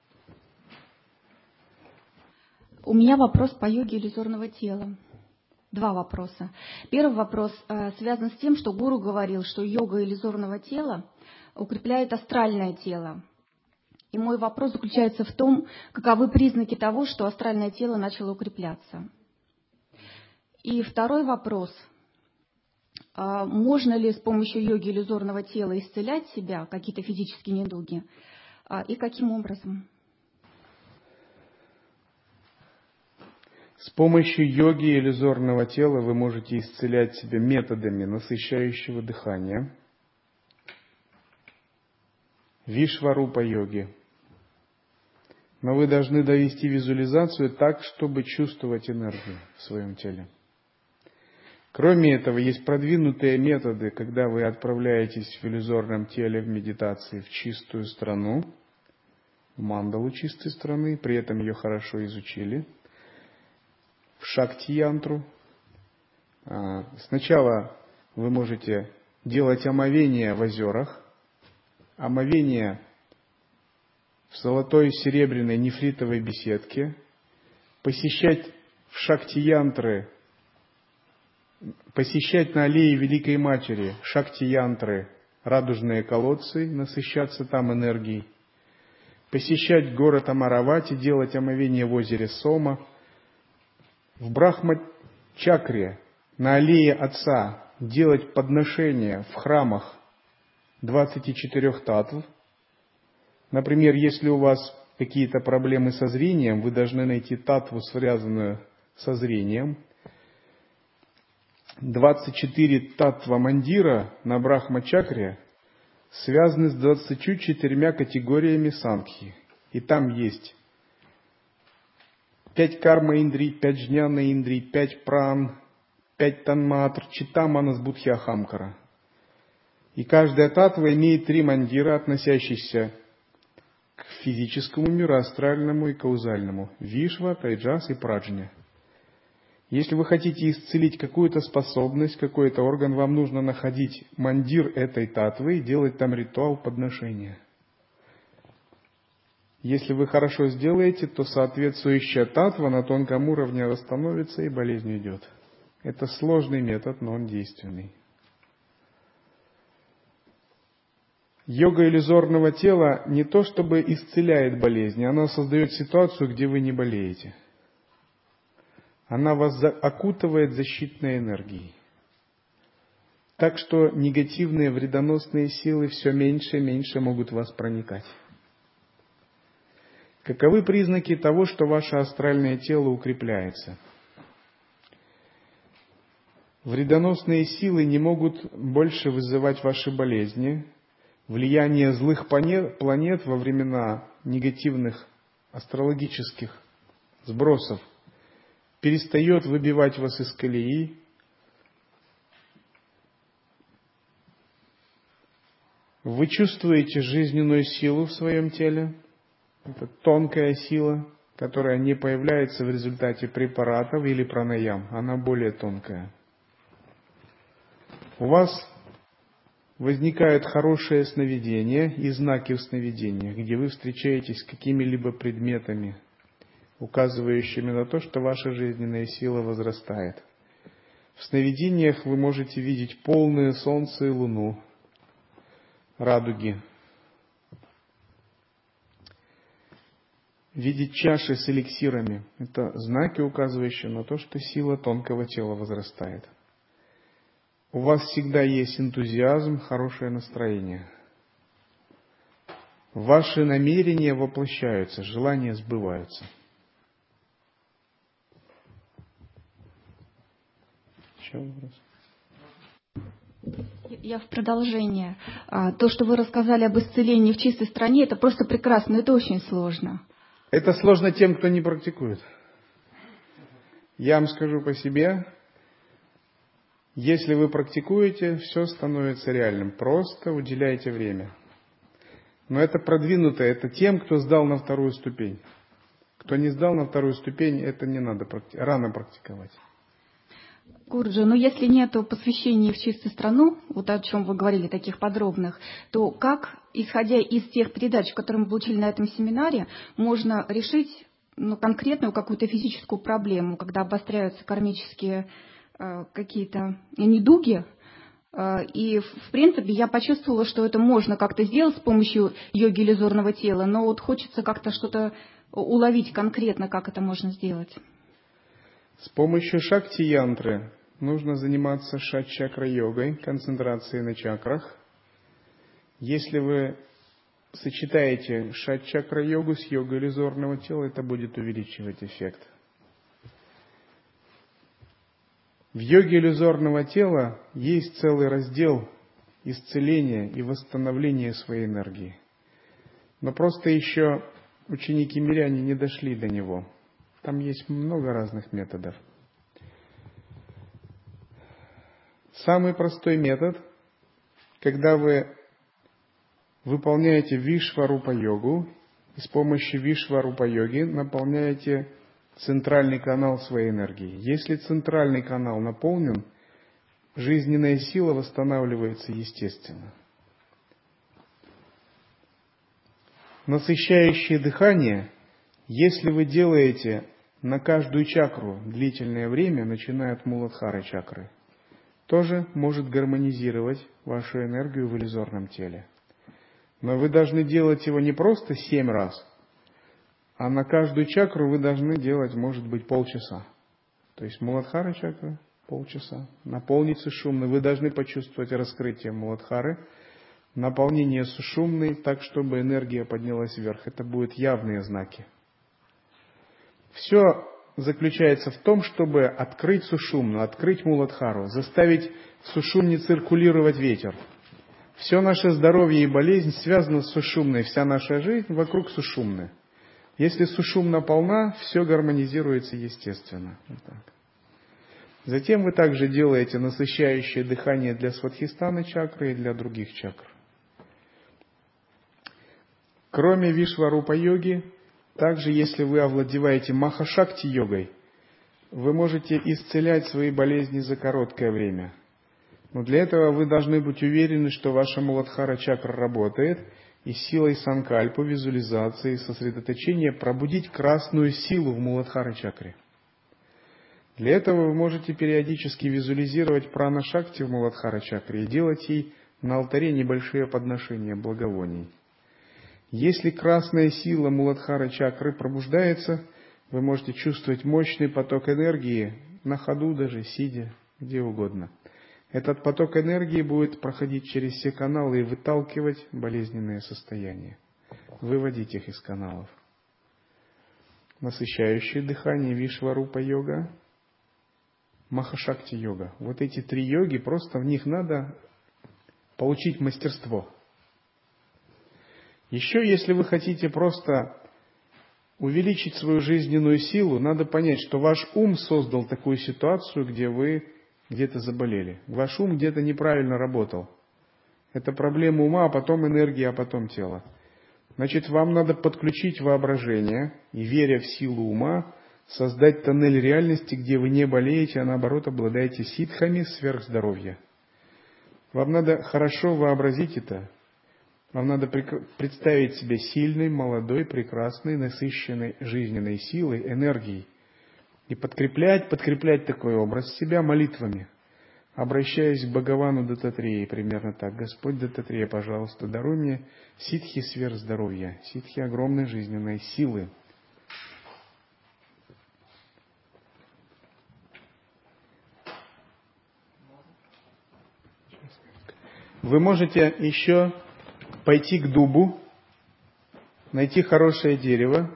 У меня вопрос по йоге иллюзорного тела. Два вопроса. Первый вопрос э, связан с тем, что гуру говорил, что йога иллюзорного тела укрепляет астральное тело. И мой вопрос заключается в том, каковы признаки того, что астральное тело начало укрепляться. И второй вопрос. Э, можно ли с помощью йоги иллюзорного тела исцелять себя, какие-то физические недуги? Э, и каким образом? С помощью йоги иллюзорного тела вы можете исцелять себя методами насыщающего дыхания, вишварупа-йоги. Но вы должны довести визуализацию так, чтобы чувствовать энергию в своем теле. Кроме этого, есть продвинутые методы, когда вы отправляетесь в иллюзорном теле в медитации в чистую страну, в мандалу чистой страны, при этом ее хорошо изучили, в шакти-янтру. Сначала вы можете делать омовение в озерах, омовение в золотой, серебряной, нефритовой беседке, посещать в шакти-янтры посещать на аллее Великой Матери Шакти-янтры, радужные колодцы, насыщаться там энергией, посещать город Амаравати, делать омовение в озере Сома, в Брахма-чакре, на аллее Отца, делать подношения в храмах двадцати четырёх татв. Например, если у вас какие-то проблемы со зрением, вы должны найти татву, связанную со зрением. двадцать четыре татва мандира на Брахма-чакре связаны с двадцатью четырьмя категориями сангхи. И там есть пять карма-индрий, пять джняна-индрий, пять пран, пять танматр, чита, манас, будхи, ахамкара. И каждая татва имеет три мандира, относящиеся к физическому миру, астральному и каузальному. Вишва, тайджас и праджня. Если вы хотите исцелить какую-то способность, какой-то орган, вам нужно находить мандир этой татвы и делать там ритуал подношения. Если вы хорошо сделаете, то соответствующая татва на тонком уровне восстановится и болезнь уйдет. Это сложный метод, но он действенный. Йога иллюзорного тела не то чтобы исцеляет болезни, она создает ситуацию, где вы не болеете. Она вас окутывает защитной энергией. Так что негативные вредоносные силы все меньше и меньше могут в вас проникать. Каковы признаки того, что ваше астральное тело укрепляется? Вредоносные силы не могут больше вызывать ваши болезни. Влияние злых планет во времена негативных астрологических сбросов перестает выбивать вас из колеи. Вы чувствуете жизненную силу в своем теле. Это тонкая сила, которая не появляется в результате препаратов или пранаям. Она более тонкая. У вас возникают хорошие сновидения и знаки в сновидениях, где вы встречаетесь с какими-либо предметами, указывающими на то, что ваша жизненная сила возрастает. В сновидениях вы можете видеть полное солнце и луну, радуги, видеть чаши с эликсирами. Это знаки, указывающие на то, что сила тонкого тела возрастает. У вас всегда есть энтузиазм, хорошее настроение. Ваши намерения воплощаются, желания сбываются. Еще вопрос? Я в продолжение. То, что вы рассказали об исцелении в чистой стране, это просто прекрасно, это очень сложно. Это сложно тем, кто не практикует. Я вам скажу по себе, если вы практикуете, все становится реальным. Просто уделяйте время. Но это продвинутое, это тем, кто сдал на вторую ступень. Кто не сдал на вторую ступень, это не надо, рано практиковать. Гуруджи, но если нет посвящения в чистую страну, вот о чем вы говорили, таких подробных, то как, исходя из тех передач, которые мы получили на этом семинаре, можно решить ну, конкретную какую-то физическую проблему, когда обостряются кармические э, какие-то недуги? Э, и, в принципе, я почувствовала, что это можно как-то сделать с помощью йоги иллюзорного тела, но вот хочется как-то что-то уловить конкретно, как это можно сделать. С помощью шакти-янтры нужно заниматься шат-чакра-йогой, концентрацией на чакрах. Если вы сочетаете шат-чакра-йогу с йогой иллюзорного тела, это будет увеличивать эффект. В йоге иллюзорного тела есть целый раздел исцеления и восстановления своей энергии. Но просто еще ученики-миряне не дошли до него. Там есть много разных методов. Самый простой метод, когда вы выполняете вишварупа-йогу, и с помощью вишварупа-йоги наполняете центральный канал своей энергии. Если центральный канал наполнен, жизненная сила восстанавливается естественно. Насыщающее дыхание, если вы делаете на каждую чакру длительное время, начиная от муладхары чакры, тоже может гармонизировать вашу энергию в иллюзорном теле. Но вы должны делать его не просто семь раз, а на каждую чакру вы должны делать, может быть, полчаса. То есть Муладхара чакра полчаса. Наполнить сушумной. Вы должны почувствовать раскрытие Муладхары, наполнение сушумной, так, чтобы энергия поднялась вверх. Это будут явные знаки. Все заключается в том, чтобы открыть сушумну, открыть Муладхару, заставить в сушумне циркулировать ветер. Все наше здоровье и болезнь связано с сушумной, вся наша жизнь вокруг сушумны. Если сушумна полна, все гармонизируется естественно. Вот так. Затем вы также делаете насыщающее дыхание для свадхистхана чакры и для других чакр. Кроме Вишварупа-йоги, также если вы овладеваете Махашакти-йогой, вы можете исцелять свои болезни за короткое время. Но для этого вы должны быть уверены, что ваша Муладхара чакра работает, и силой санкальпы, визуализации, сосредоточения пробудить красную силу в Муладхара чакре. Для этого вы можете периодически визуализировать прана-шакти в Муладхара чакре и делать ей на алтаре небольшие подношения благовоний. Если красная сила Муладхара чакры пробуждается, вы можете чувствовать мощный поток энергии на ходу, даже сидя, где угодно. Этот поток энергии будет проходить через все каналы и выталкивать болезненные состояния, выводить их из каналов. Насыщающее дыхание Вишварупа-йога, Махашакти-йога. Вот эти три йоги, просто в них надо получить мастерство. Еще, если вы хотите просто увеличить свою жизненную силу, надо понять, что ваш ум создал такую ситуацию, где вы где-то заболели. Ваш ум где-то неправильно работал. Это проблема ума, а потом энергия, а потом тело. Значит, вам надо подключить воображение и, веря в силу ума, создать тоннель реальности, где вы не болеете, а наоборот обладаете ситхами сверхздоровья. Вам надо хорошо вообразить это. Вам надо представить себя сильной, молодой, прекрасной, насыщенной жизненной силой, энергией. И подкреплять, подкреплять такой образ себя молитвами, обращаясь к Бхагавану Даттатрея, примерно так. Господь Даттатрея, пожалуйста, даруй мне ситхи сверхздоровья, ситхи огромной жизненной силы. Вы можете еще пойти к дубу, найти хорошее дерево,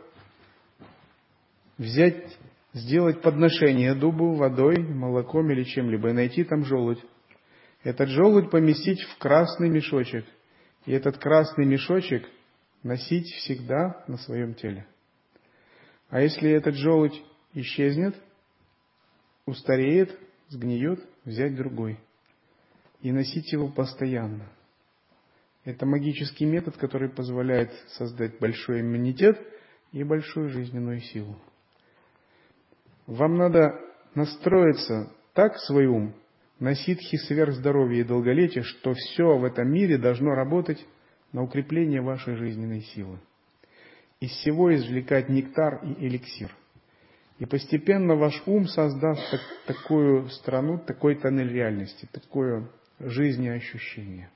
взять, сделать подношение дубу водой, молоком или чем-либо, и найти там желудь. Этот желудь поместить в красный мешочек, и этот красный мешочек носить всегда на своем теле. А если этот желудь исчезнет, устареет, сгниет, взять другой и носить его постоянно. Это магический метод, который позволяет создать большой иммунитет и большую жизненную силу. Вам надо настроиться так в свой ум, на ситхи сверхздоровья и долголетия, что все в этом мире должно работать на укрепление вашей жизненной силы. Из всего извлекать нектар и эликсир. И постепенно ваш ум создаст так, такую страну, такой тоннель реальности, такое жизнеощущение.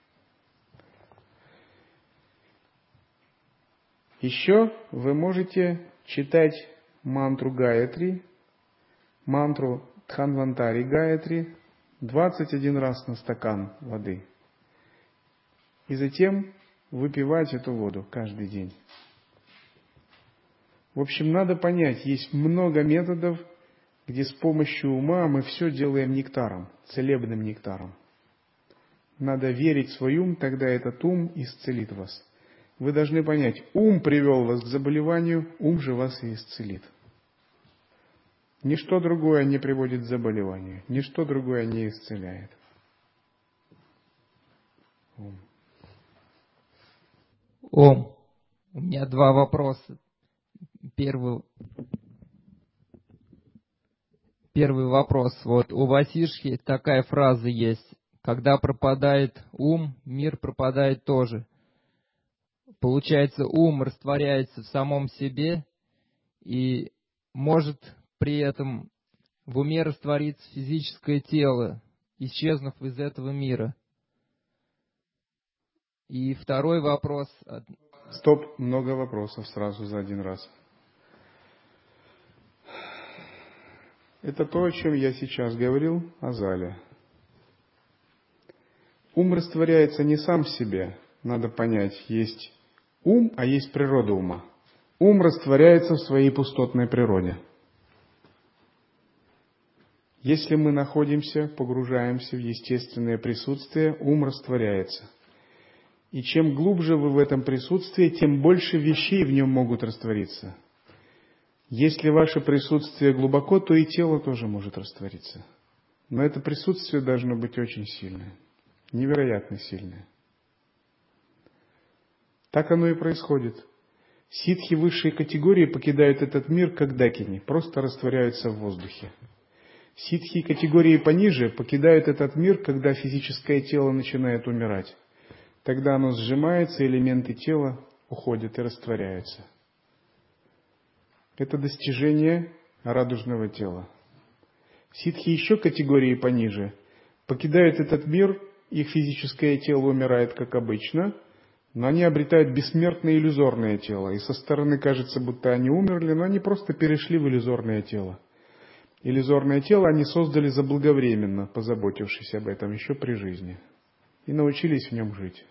Еще вы можете читать мантру Гаятри, мантру Дханвантари Гаятри двадцать один раз на стакан воды. И затем выпивать эту воду каждый день. В общем, надо понять, есть много методов, где с помощью ума мы все делаем нектаром, целебным нектаром. Надо верить в свой ум, тогда этот ум исцелит вас. Вы должны понять, ум привел вас к заболеванию, ум же вас и исцелит. Ничто другое не приводит к заболеванию, ничто другое не исцеляет. Ум. Ом, у меня два вопроса. Первый, первый вопрос. Вот у Васишки такая фраза есть. Когда пропадает ум, мир пропадает тоже. Получается, ум растворяется в самом себе и может при этом в уме раствориться физическое тело. исчезнув из этого мира? И второй вопрос. Стоп, много вопросов сразу за один раз. Это то, о чем я сейчас говорил, о зале. Ум растворяется не сам в себе. Надо понять, есть ум, а есть природа ума. Ум растворяется в своей пустотной природе. Если мы находимся, погружаемся в естественное присутствие, ум растворяется. И чем глубже вы в этом присутствии, тем больше вещей в нем могут раствориться. Если ваше присутствие глубоко, то и тело тоже может раствориться. Но это присутствие должно быть очень сильное, невероятно сильное. Так оно и происходит. Ситхи высшей категории покидают этот мир как дакини, просто растворяются в воздухе. Ситхи категории пониже покидают этот мир, когда физическое тело начинает умирать. Тогда оно сжимается, элементы тела уходят и растворяются. Это достижение радужного тела. Ситхи еще категории пониже покидают этот мир, их физическое тело умирает, как обычно, но они обретают бессмертное иллюзорное тело. И со стороны кажется, будто они умерли, но они просто перешли в иллюзорное тело. Иллюзорное тело они создали заблаговременно, позаботившись об этом еще при жизни. И научились в нем жить.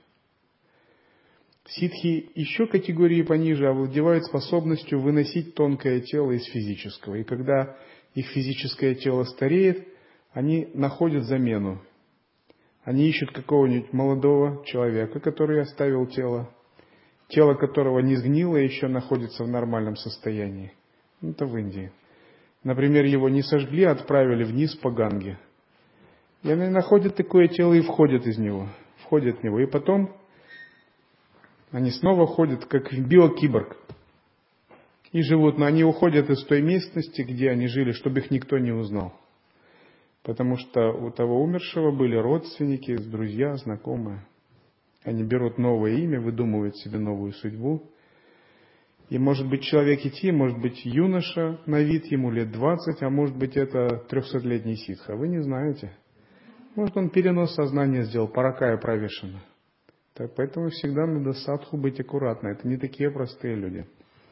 Ситхи еще категории пониже овладевают способностью выносить тонкое тело из физического. И когда их физическое тело стареет, они находят замену. Они ищут какого-нибудь молодого человека, который оставил тело, тело которого не сгнило и еще находится в нормальном состоянии. Это в Индии. Например, его не сожгли, а отправили вниз по Ганге. И они находят такое тело и входят из него, входят в него. И потом они снова ходят, как биокиборг, и живут. Но они уходят из той местности, где они жили, чтобы их никто не узнал. Потому что у того умершего были родственники, друзья, знакомые. Они берут новое имя, выдумывают себе новую судьбу. И может быть человек идти, может быть юноша на вид, ему лет двадцать, а может быть это трехсотлетний ситха. Вы не знаете. Может он перенос сознания сделал, паракая правишена. Так, поэтому всегда надо садху быть аккуратно. Это не такие простые люди.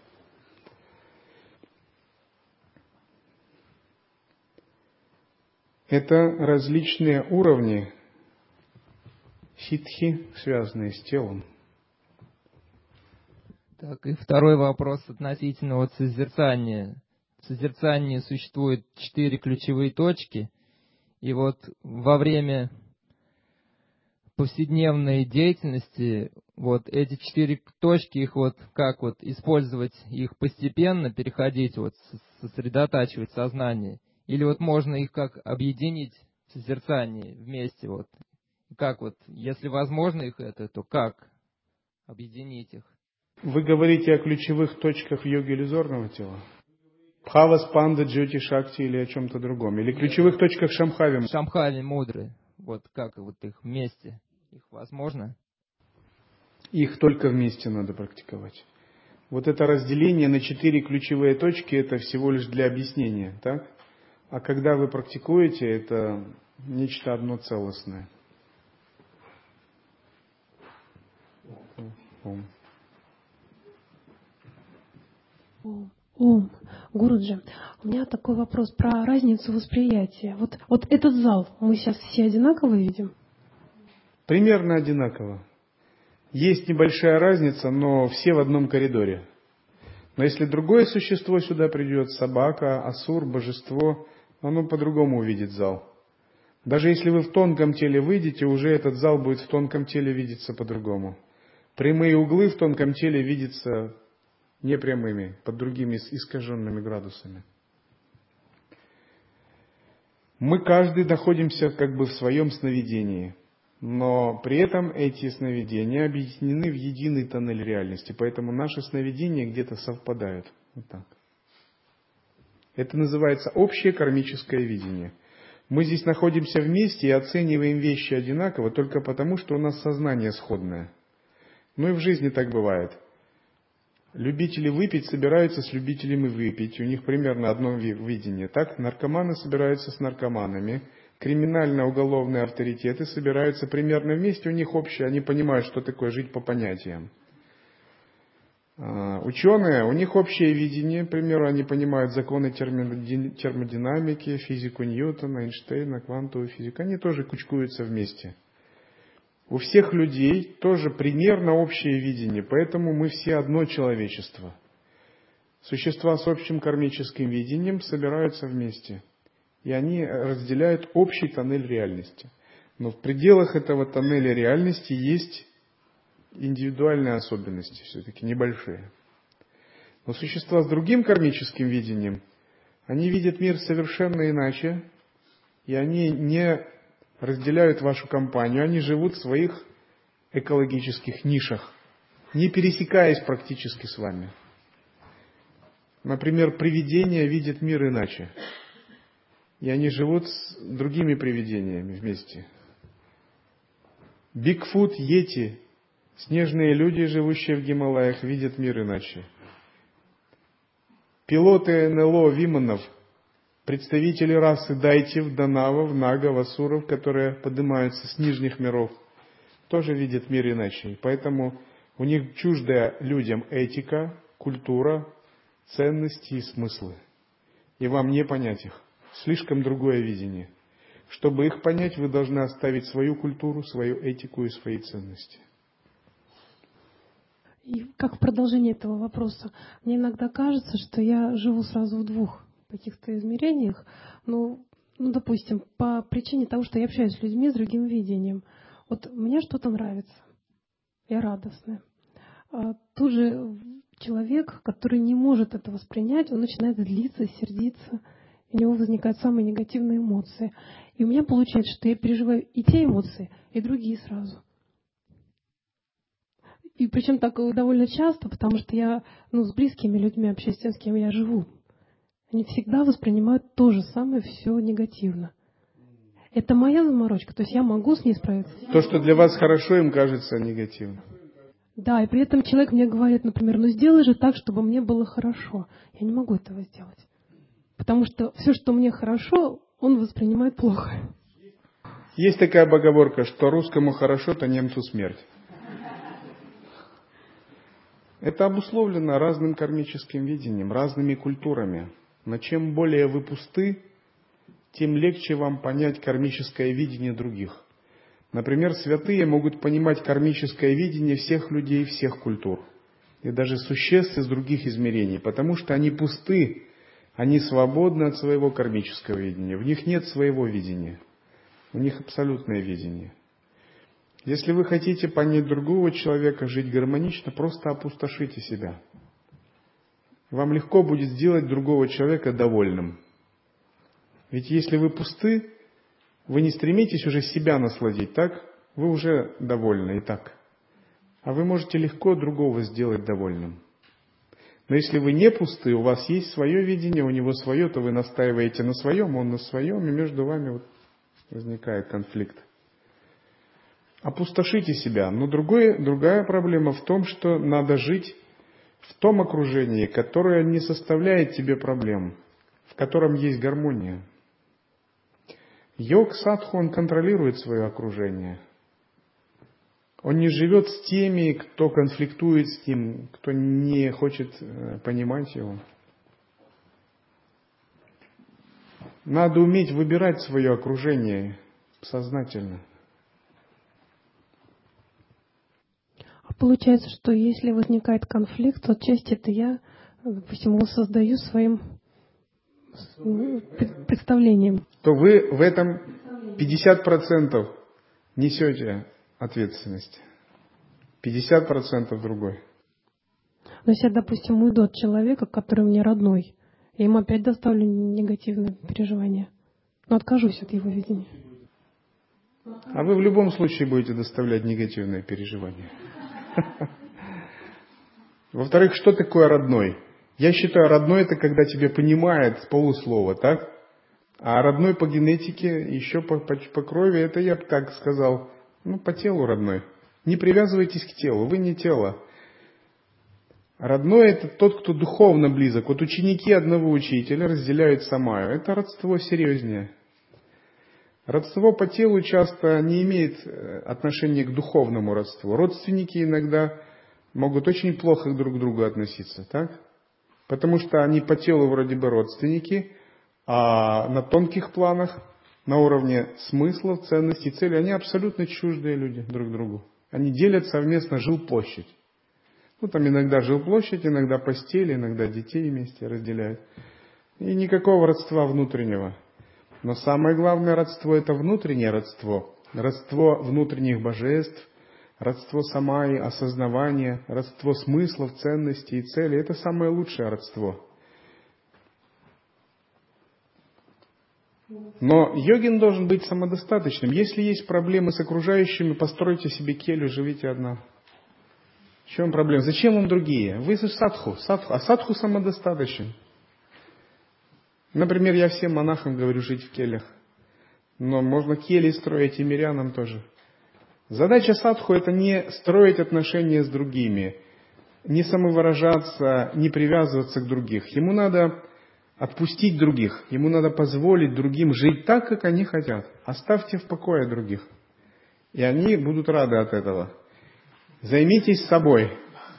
Это различные уровни ситхи, связанные с телом. Так, и второй вопрос относительно вот созерцания. В созерцании существует четыре ключевые точки, и вот во время повседневной деятельности вот эти четыре точки, их вот как вот использовать, их постепенно переходить, вот сосредотачивать сознание, или вот можно их как объединить в созерцании вместе, вот как вот, если возможно их это, то как объединить их? Вы говорите о ключевых точках в йоге иллюзорного тела? Бхава, Спанда, Джоти, Шакти или о чем-то другом? Или ключевых точках Шамхави? Шамхави мудры. Вот как вот их вместе? Их возможно? Их только вместе надо практиковать. Вот это разделение на четыре ключевые точки, это всего лишь для объяснения, так? А когда вы практикуете, это нечто одно целостное. Ом. Ом. Гуруджи, у меня такой вопрос про разницу восприятия. Вот, вот этот зал мы сейчас все одинаково видим? Примерно одинаково. Есть небольшая разница, но все в одном коридоре. Но если другое существо сюда придет, собака, асур, божество, оно по-другому увидит зал. Даже если вы в тонком теле выйдете, уже этот зал будет в тонком теле видеться по-другому. Прямые углы в тонком теле видятся непрямыми, под другими искаженными градусами. Мы каждый находимся как бы в своем сновидении, но при этом эти сновидения объединены в единый тоннель реальности, поэтому наши сновидения где-то совпадают. Вот так. Это называется общее кармическое видение. Мы здесь находимся вместе и оцениваем вещи одинаково только потому, что у нас сознание сходное. Ну и в жизни так бывает. Любители выпить собираются с любителями выпить. У них примерно одно видение. Так, наркоманы собираются с наркоманами. криминально-уголовные авторитеты собираются примерно вместе, у них общее, они понимают, что такое жить по понятиям. Ученые, у них общее видение, к примеру, они понимают законы термодинамики, физику Ньютона, Эйнштейна, квантовую физику, они тоже кучкуются вместе. У всех людей тоже примерно общее видение, поэтому мы все одно человечество. Существа с общим кармическим видением собираются вместе, и они разделяют общий тоннель реальности. Но в пределах этого тоннеля реальности есть индивидуальные особенности, все-таки небольшие. Но существа с другим кармическим видением, они видят мир совершенно иначе, и они не разделяют вашу компанию, они живут в своих экологических нишах, не пересекаясь практически с вами. Например, привидения видят мир иначе, и они живут с другими привидениями вместе. Бигфут, йети, снежные люди, живущие в Гималаях, видят мир иначе. Пилоты эн эл о Виманов, представители расы дайтев, данавов, нагов, асуров, которые поднимаются с нижних миров, тоже видят мир иначе. Поэтому у них чуждая людям этика, культура, ценности и смыслы. И вам не понять их. Слишком другое видение. Чтобы их понять, вы должны оставить свою культуру, свою этику и свои ценности. И как продолжение этого вопроса, мне иногда кажется, что я живу сразу в двух каких-то измерениях. Ну, ну, допустим, по причине того, что я общаюсь с людьми с другим видением. Вот мне что-то нравится, я радостная. А тут же человек, который не может это воспринять, он начинает злиться, сердиться, у него возникают самые негативные эмоции. И у меня получается, что я переживаю и те эмоции, и другие сразу. И причем так довольно часто, потому что я ну, с близкими людьми общаюсь, с кем я живу. Они всегда воспринимают то же самое, все негативно. Это моя заморочка, то есть я могу с ней справиться. То, что для вас хорошо, им кажется негативно. Да, и при этом человек мне говорит, например, ну сделай же так, чтобы мне было хорошо. Я не могу этого сделать. Потому что все, что мне хорошо, он воспринимает плохо. Есть такая поговорка, что русскому хорошо, то немцу смерть. Это обусловлено разным кармическим видением, разными культурами. Но чем более вы пусты, тем легче вам понять кармическое видение других. Например, святые могут понимать кармическое видение всех людей, всех культур. И даже существ из других измерений, потому что они пусты, они свободны от своего кармического видения. В них нет своего видения. У них абсолютное видение. Если вы хотите понять другого человека, жить гармонично, просто опустошите себя. Вам легко будет сделать другого человека довольным. Ведь если вы пусты, вы не стремитесь уже себя насладить, так? Вы уже довольны и так. А вы можете легко другого сделать довольным. Но если вы не пусты, у вас есть свое видение, у него свое, то вы настаиваете на своем, он на своем, и между вами вот возникает конфликт. Опустошите себя. Но другой, другая проблема в том, что надо жить в том окружении, которое не составляет тебе проблем, в котором есть гармония. Йог садху, он контролирует свое окружение. Он не живет с теми, кто конфликтует с ним, кто не хочет понимать его. Надо уметь выбирать свое окружение сознательно. А получается, что если возникает конфликт, то отчасти это я, допустим, его создаю своим представлением. То вы в этом пятьдесят процентов несете ответственность. пятьдесят процентов другой. Но если я, допустим, уйду от человека, который мне родной, я ему опять доставлю негативные переживания. Но откажусь от его видения. А вы в любом случае будете доставлять негативные переживания. Во-вторых, что такое родной? Я считаю, родной это когда тебя понимает с полуслова, так? А родной по генетике, еще по, по, по крови, это я бы так сказал, ну по телу родной. Не привязывайтесь к телу, вы не тело. Родной это тот, кто духовно близок. Вот ученики одного учителя разделяют самаю. Это родство серьезнее. Родство по телу часто не имеет отношения к духовному родству. Родственники иногда могут очень плохо друг к другу относиться, так? Потому что они по телу вроде бы родственники, а на тонких планах, на уровне смыслов, ценностей, целей, они абсолютно чуждые люди друг другу. Они делят совместно жилплощадь. Ну, там иногда жилплощадь, иногда постель, иногда детей вместе разделяют. И никакого родства внутреннего. Но самое главное родство – это внутреннее родство. Родство внутренних божеств, родство самаи, осознавания, родство смыслов, ценностей и целей – это самое лучшее родство. Но йогин должен быть самодостаточным. Если есть проблемы с окружающими, постройте себе келью, живите одна. В чем проблема? Зачем вам другие? Вы садху, садху, а садху самодостаточен. Например, я всем монахам говорю жить в кельях. Но можно кельи строить и мирянам тоже. Задача садху – это не строить отношения с другими, не самовыражаться, не привязываться к другим. Ему надо отпустить других, ему надо позволить другим жить так, как они хотят. Оставьте в покое других. И они будут рады от этого. Займитесь собой.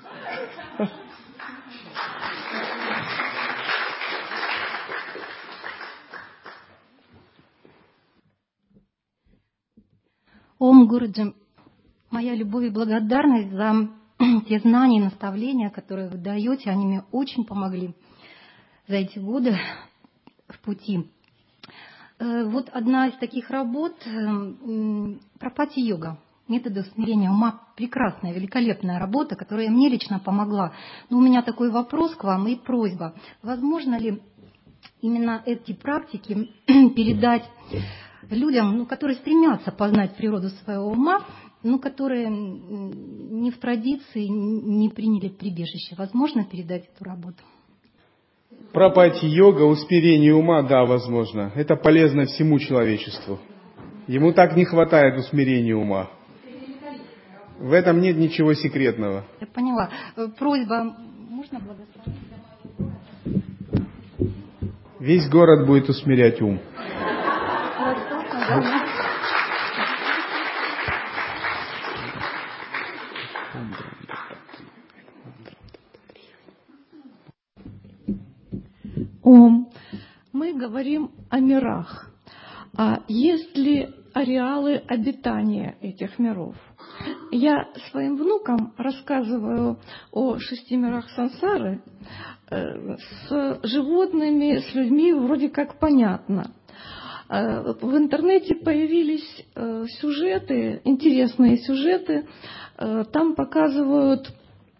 Ом Гуруджи, моя любовь и благодарность за те знания и наставления, которые вы даете, они мне очень помогли за эти годы в пути. Вот одна из таких работ Прапати-йога, методы усмирения ума, прекрасная, великолепная работа, которая мне лично помогла. Но у меня такой вопрос к вам и просьба. Возможно ли именно эти практики передать людям, ну, которые стремятся познать природу своего ума, но которые не в традиции, не приняли прибежище? Возможно передать эту работу? Прапати-йога, усмирение ума, да, возможно. Это полезно всему человечеству. Ему так не хватает усмирения ума. В этом нет ничего секретного. Я поняла. Просьба, можно благословить? Весь город будет усмирять ум. Ом. Мы говорим о мирах. А есть ли ареалы обитания этих миров? Я своим внукам рассказываю о шести мирах сансары. С животными, с людьми вроде как понятно. В интернете появились сюжеты, интересные сюжеты. Там показывают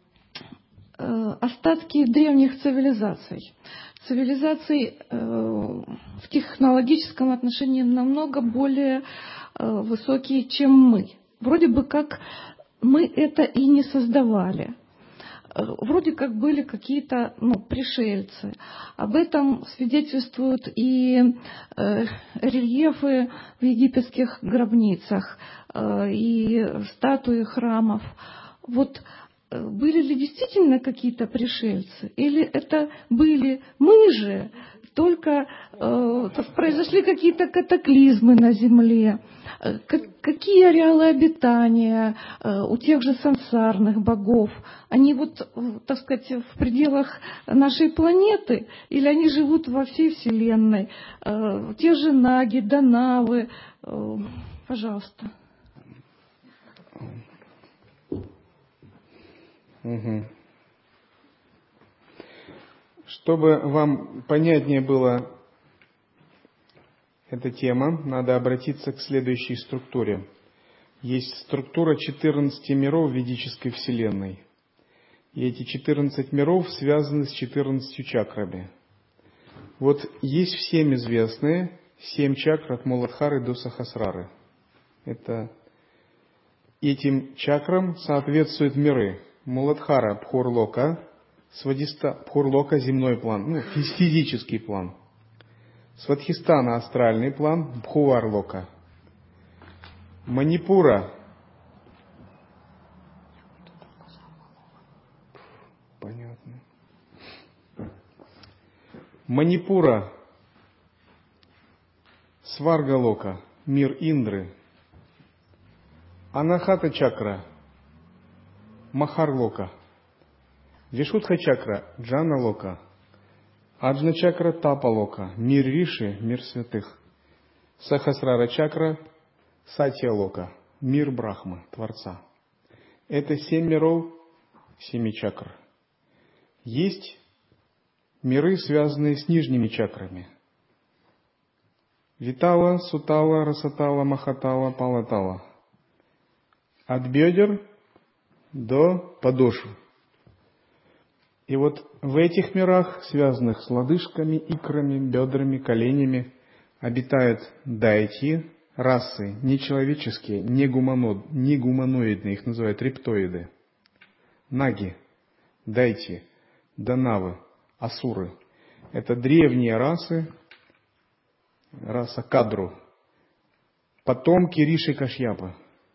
остатки древних цивилизаций. Цивилизаций в технологическом отношении намного более высокие, чем мы. Вроде бы как мы это и не создавали. Вроде как были какие-то, ну, пришельцы. Об этом свидетельствуют и э, рельефы в египетских гробницах, э, и статуи храмов. Вот э, были ли действительно какие-то пришельцы? Или это были мы же, только э, произошли какие-то катаклизмы на Земле? Как, какие ареалы обитания э, у тех же сансарных богов? Они вот, так сказать, в пределах нашей планеты, или они живут во всей Вселенной? Э, те же наги, данавы. Э, пожалуйста. Угу. Чтобы вам понятнее было эта тема, надо обратиться к следующей структуре. Есть структура четырнадцати миров ведической вселенной. И эти четырнадцать миров связаны с четырнадцатью чакрами. Вот есть всем известные семь чакр от Муладхары до Сахасрары. Это этим чакрам соответствуют миры. Муладхара – Бхурлока, Свадиста – Бхурлока – земной план, ну, физический план. Свадхистана – астральный план, Бхуварлока. Манипура. Понятно. Манипура – Сваргалока. мир Индры. Анахата чакра – Махарлока. Вишудха чакра – Джаналока. Аджна чакра – Тапалока, мир Риши, мир святых. Сахасрара чакра – Сатьялока, мир Брахмы, Творца. Это семь миров, семи чакр. Есть миры, связанные с нижними чакрами. Витала, Сутала, Расатала, Махатала, Палатала. От бедер до подошвы. И вот в этих мирах, связанных с лодыжками, икрами, бедрами, коленями, обитают дайти, расы нечеловеческие, не, гуманод, не гуманоидные, их называют рептоиды. Наги, дайти, данавы, асуры. Это древние расы, раса Кадру, потомки Риши Кашьяпы.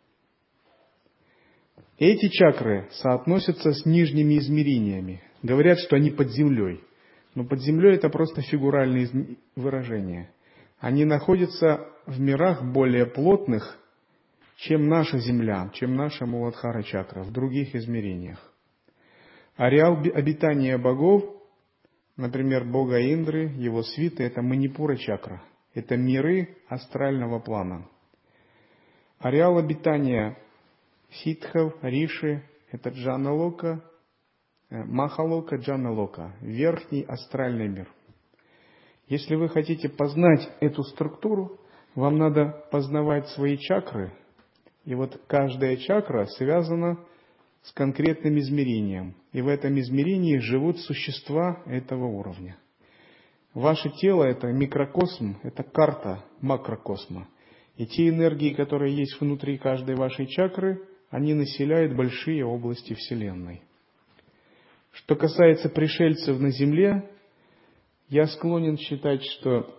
Эти чакры соотносятся с нижними измерениями. Говорят, что они под землей. Но под землей это просто фигуральные выражения. Они находятся в мирах более плотных, чем наша Земля, чем наша Муладхара чакра, в других измерениях. Ареал обитания богов, например, бога Индры, его свиты, это Манипура чакра. Это миры астрального плана. Ареал обитания ситхов, риши, это Джаналока, Махалока, Джаналока, верхний астральный мир. Если вы хотите познать эту структуру, вам надо познавать свои чакры. И вот каждая чакра связана с конкретным измерением. И в этом измерении живут существа этого уровня. Ваше тело – это микрокосм, это карта макрокосма. И те энергии, которые есть внутри каждой вашей чакры, они населяют большие области Вселенной. Что касается пришельцев на Земле, я склонен считать, что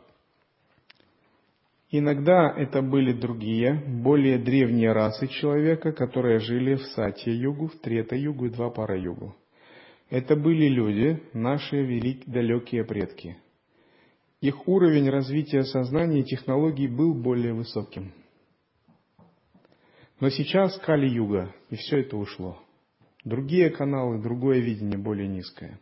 иногда это были другие, более древние расы человека, которые жили в Сатья-югу, в Трета-югу и Двапара-югу. Это были люди, наши великие далекие предки. Их уровень развития сознания и технологий был более высоким. Но сейчас Кали-юга, и все это ушло. Другие каналы, другое видение, более низкое.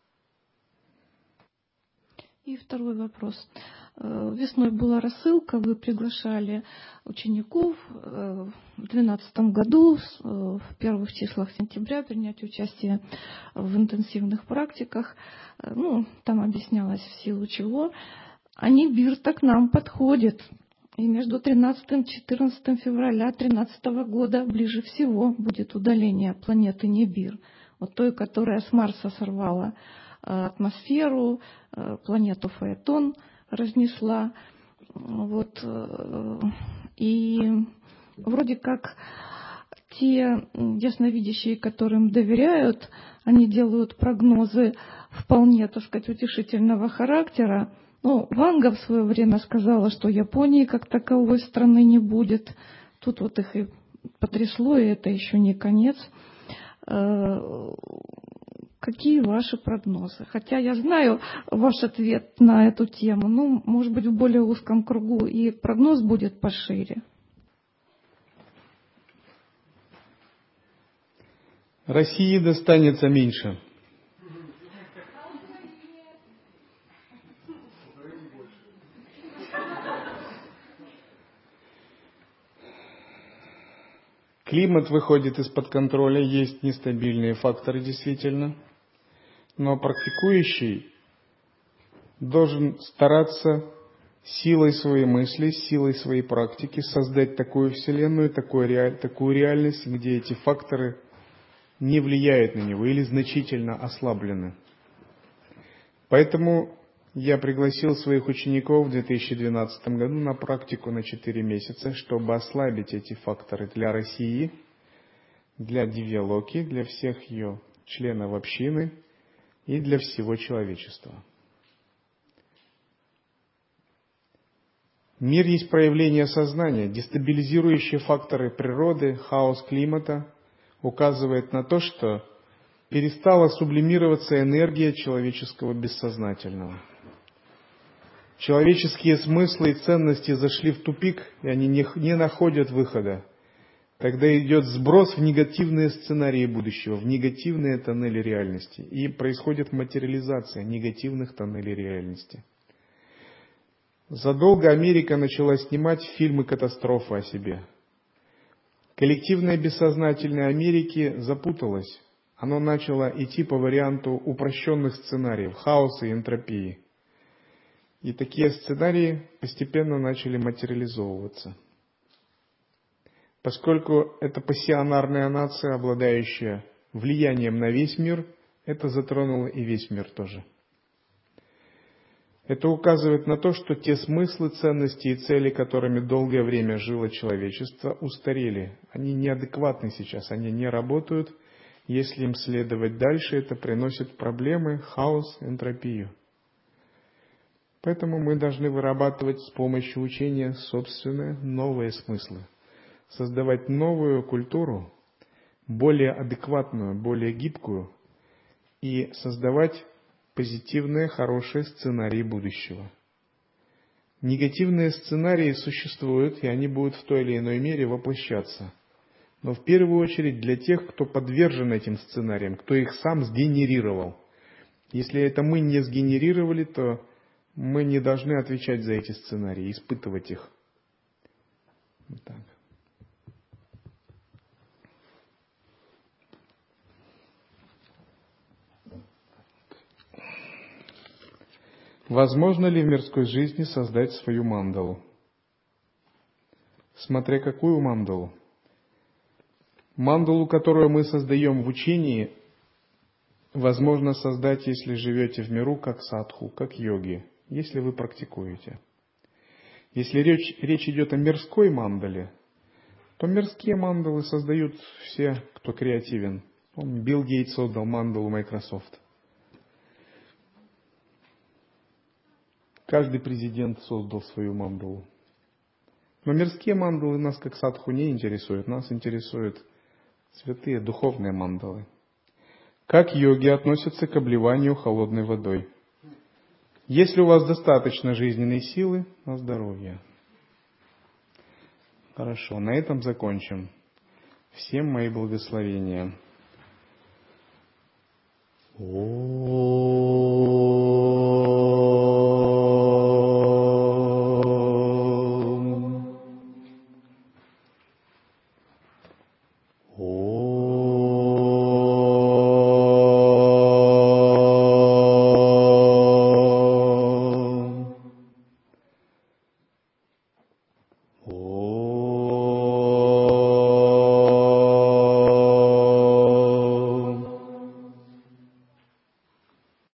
И второй вопрос. Весной была рассылка, вы приглашали учеников в две тысячи двенадцатом году, в первых числах сентября, принять участие в интенсивных практиках. Ну, там объяснялось, в силу чего. А Нибир-то к нам подходит. И между тринадцатым и четырнадцатым февраля две тысячи тринадцатого года ближе всего будет удаление планеты Нибир. Вот той, которая с Марса сорвала атмосферу, планету Фаэтон разнесла. Вот. И вроде как те ясновидящие, которым доверяют, они делают прогнозы вполне, так сказать, утешительного характера. Ну, Ванга в свое время сказала, что Японии как таковой страны не будет. Тут вот их и потрясло, и это еще не конец. Какие ваши прогнозы? Хотя я знаю ваш ответ на эту тему, ну, может быть, в более узком кругу, и прогноз будет пошире. России достанется меньше. Климат выходит из-под контроля, есть нестабильные факторы действительно, но практикующий должен стараться силой своей мысли, силой своей практики создать такую вселенную, такую, реаль, такую реальность, где эти факторы не влияют на него или значительно ослаблены. Поэтому я пригласил своих учеников в две тысячи двенадцатом году на практику на четыре месяца, чтобы ослабить эти факторы для России, для Дивьялоки, для всех ее членов общины и для всего человечества. Мир есть проявление сознания. Дестабилизирующие факторы природы, хаос климата указывает на то, что перестала сублимироваться энергия человеческого бессознательного. человеческие смыслы и ценности зашли в тупик, и они не, не находят выхода, тогда идет сброс в негативные сценарии будущего, в негативные тоннели реальности. И происходит материализация негативных тоннелей реальности. Задолго Америка начала снимать фильмы катастрофы о себе. Коллективное бессознательное Америки запуталось. Оно начало идти по варианту упрощенных сценариев, хаоса и энтропии. И такие сценарии постепенно начали материализовываться. Поскольку это пассионарная нация, обладающая влиянием на весь мир, это затронуло и весь мир тоже. Это указывает на то, что те смыслы, ценности и цели, которыми долгое время жило человечество, устарели. Они неадекватны сейчас, они не работают. Если им следовать дальше, это приносит проблемы, хаос, энтропию. Поэтому мы должны вырабатывать с помощью учения собственные новые смыслы. Создавать новую культуру, более адекватную, более гибкую, и создавать позитивные, хорошие сценарии будущего. Негативные сценарии существуют, и они будут в той или иной мере воплощаться. Но в первую очередь для тех, кто подвержен этим сценариям, кто их сам сгенерировал. Если это мы не сгенерировали, то мы не должны отвечать за эти сценарии, испытывать их. Вот так. Возможно ли в мирской жизни создать свою мандалу? Смотря какую мандалу. Мандалу, которую мы создаем в учении, возможно создать, если живете в миру как садху, как йоги, если вы практикуете. Если речь, речь идет о мирской мандале, то мирские мандалы создают все, кто креативен. Он, Билл Гейтс создал мандалу Microsoft. Каждый президент создал свою мандалу. Но мирские мандалы нас как садху не интересуют. Нас интересуют святые духовные мандалы. Как йоги относятся к обливанию холодной водой? Если у вас достаточно жизненной силы, на здоровье. Хорошо, на этом закончим. Всем мои благословения. О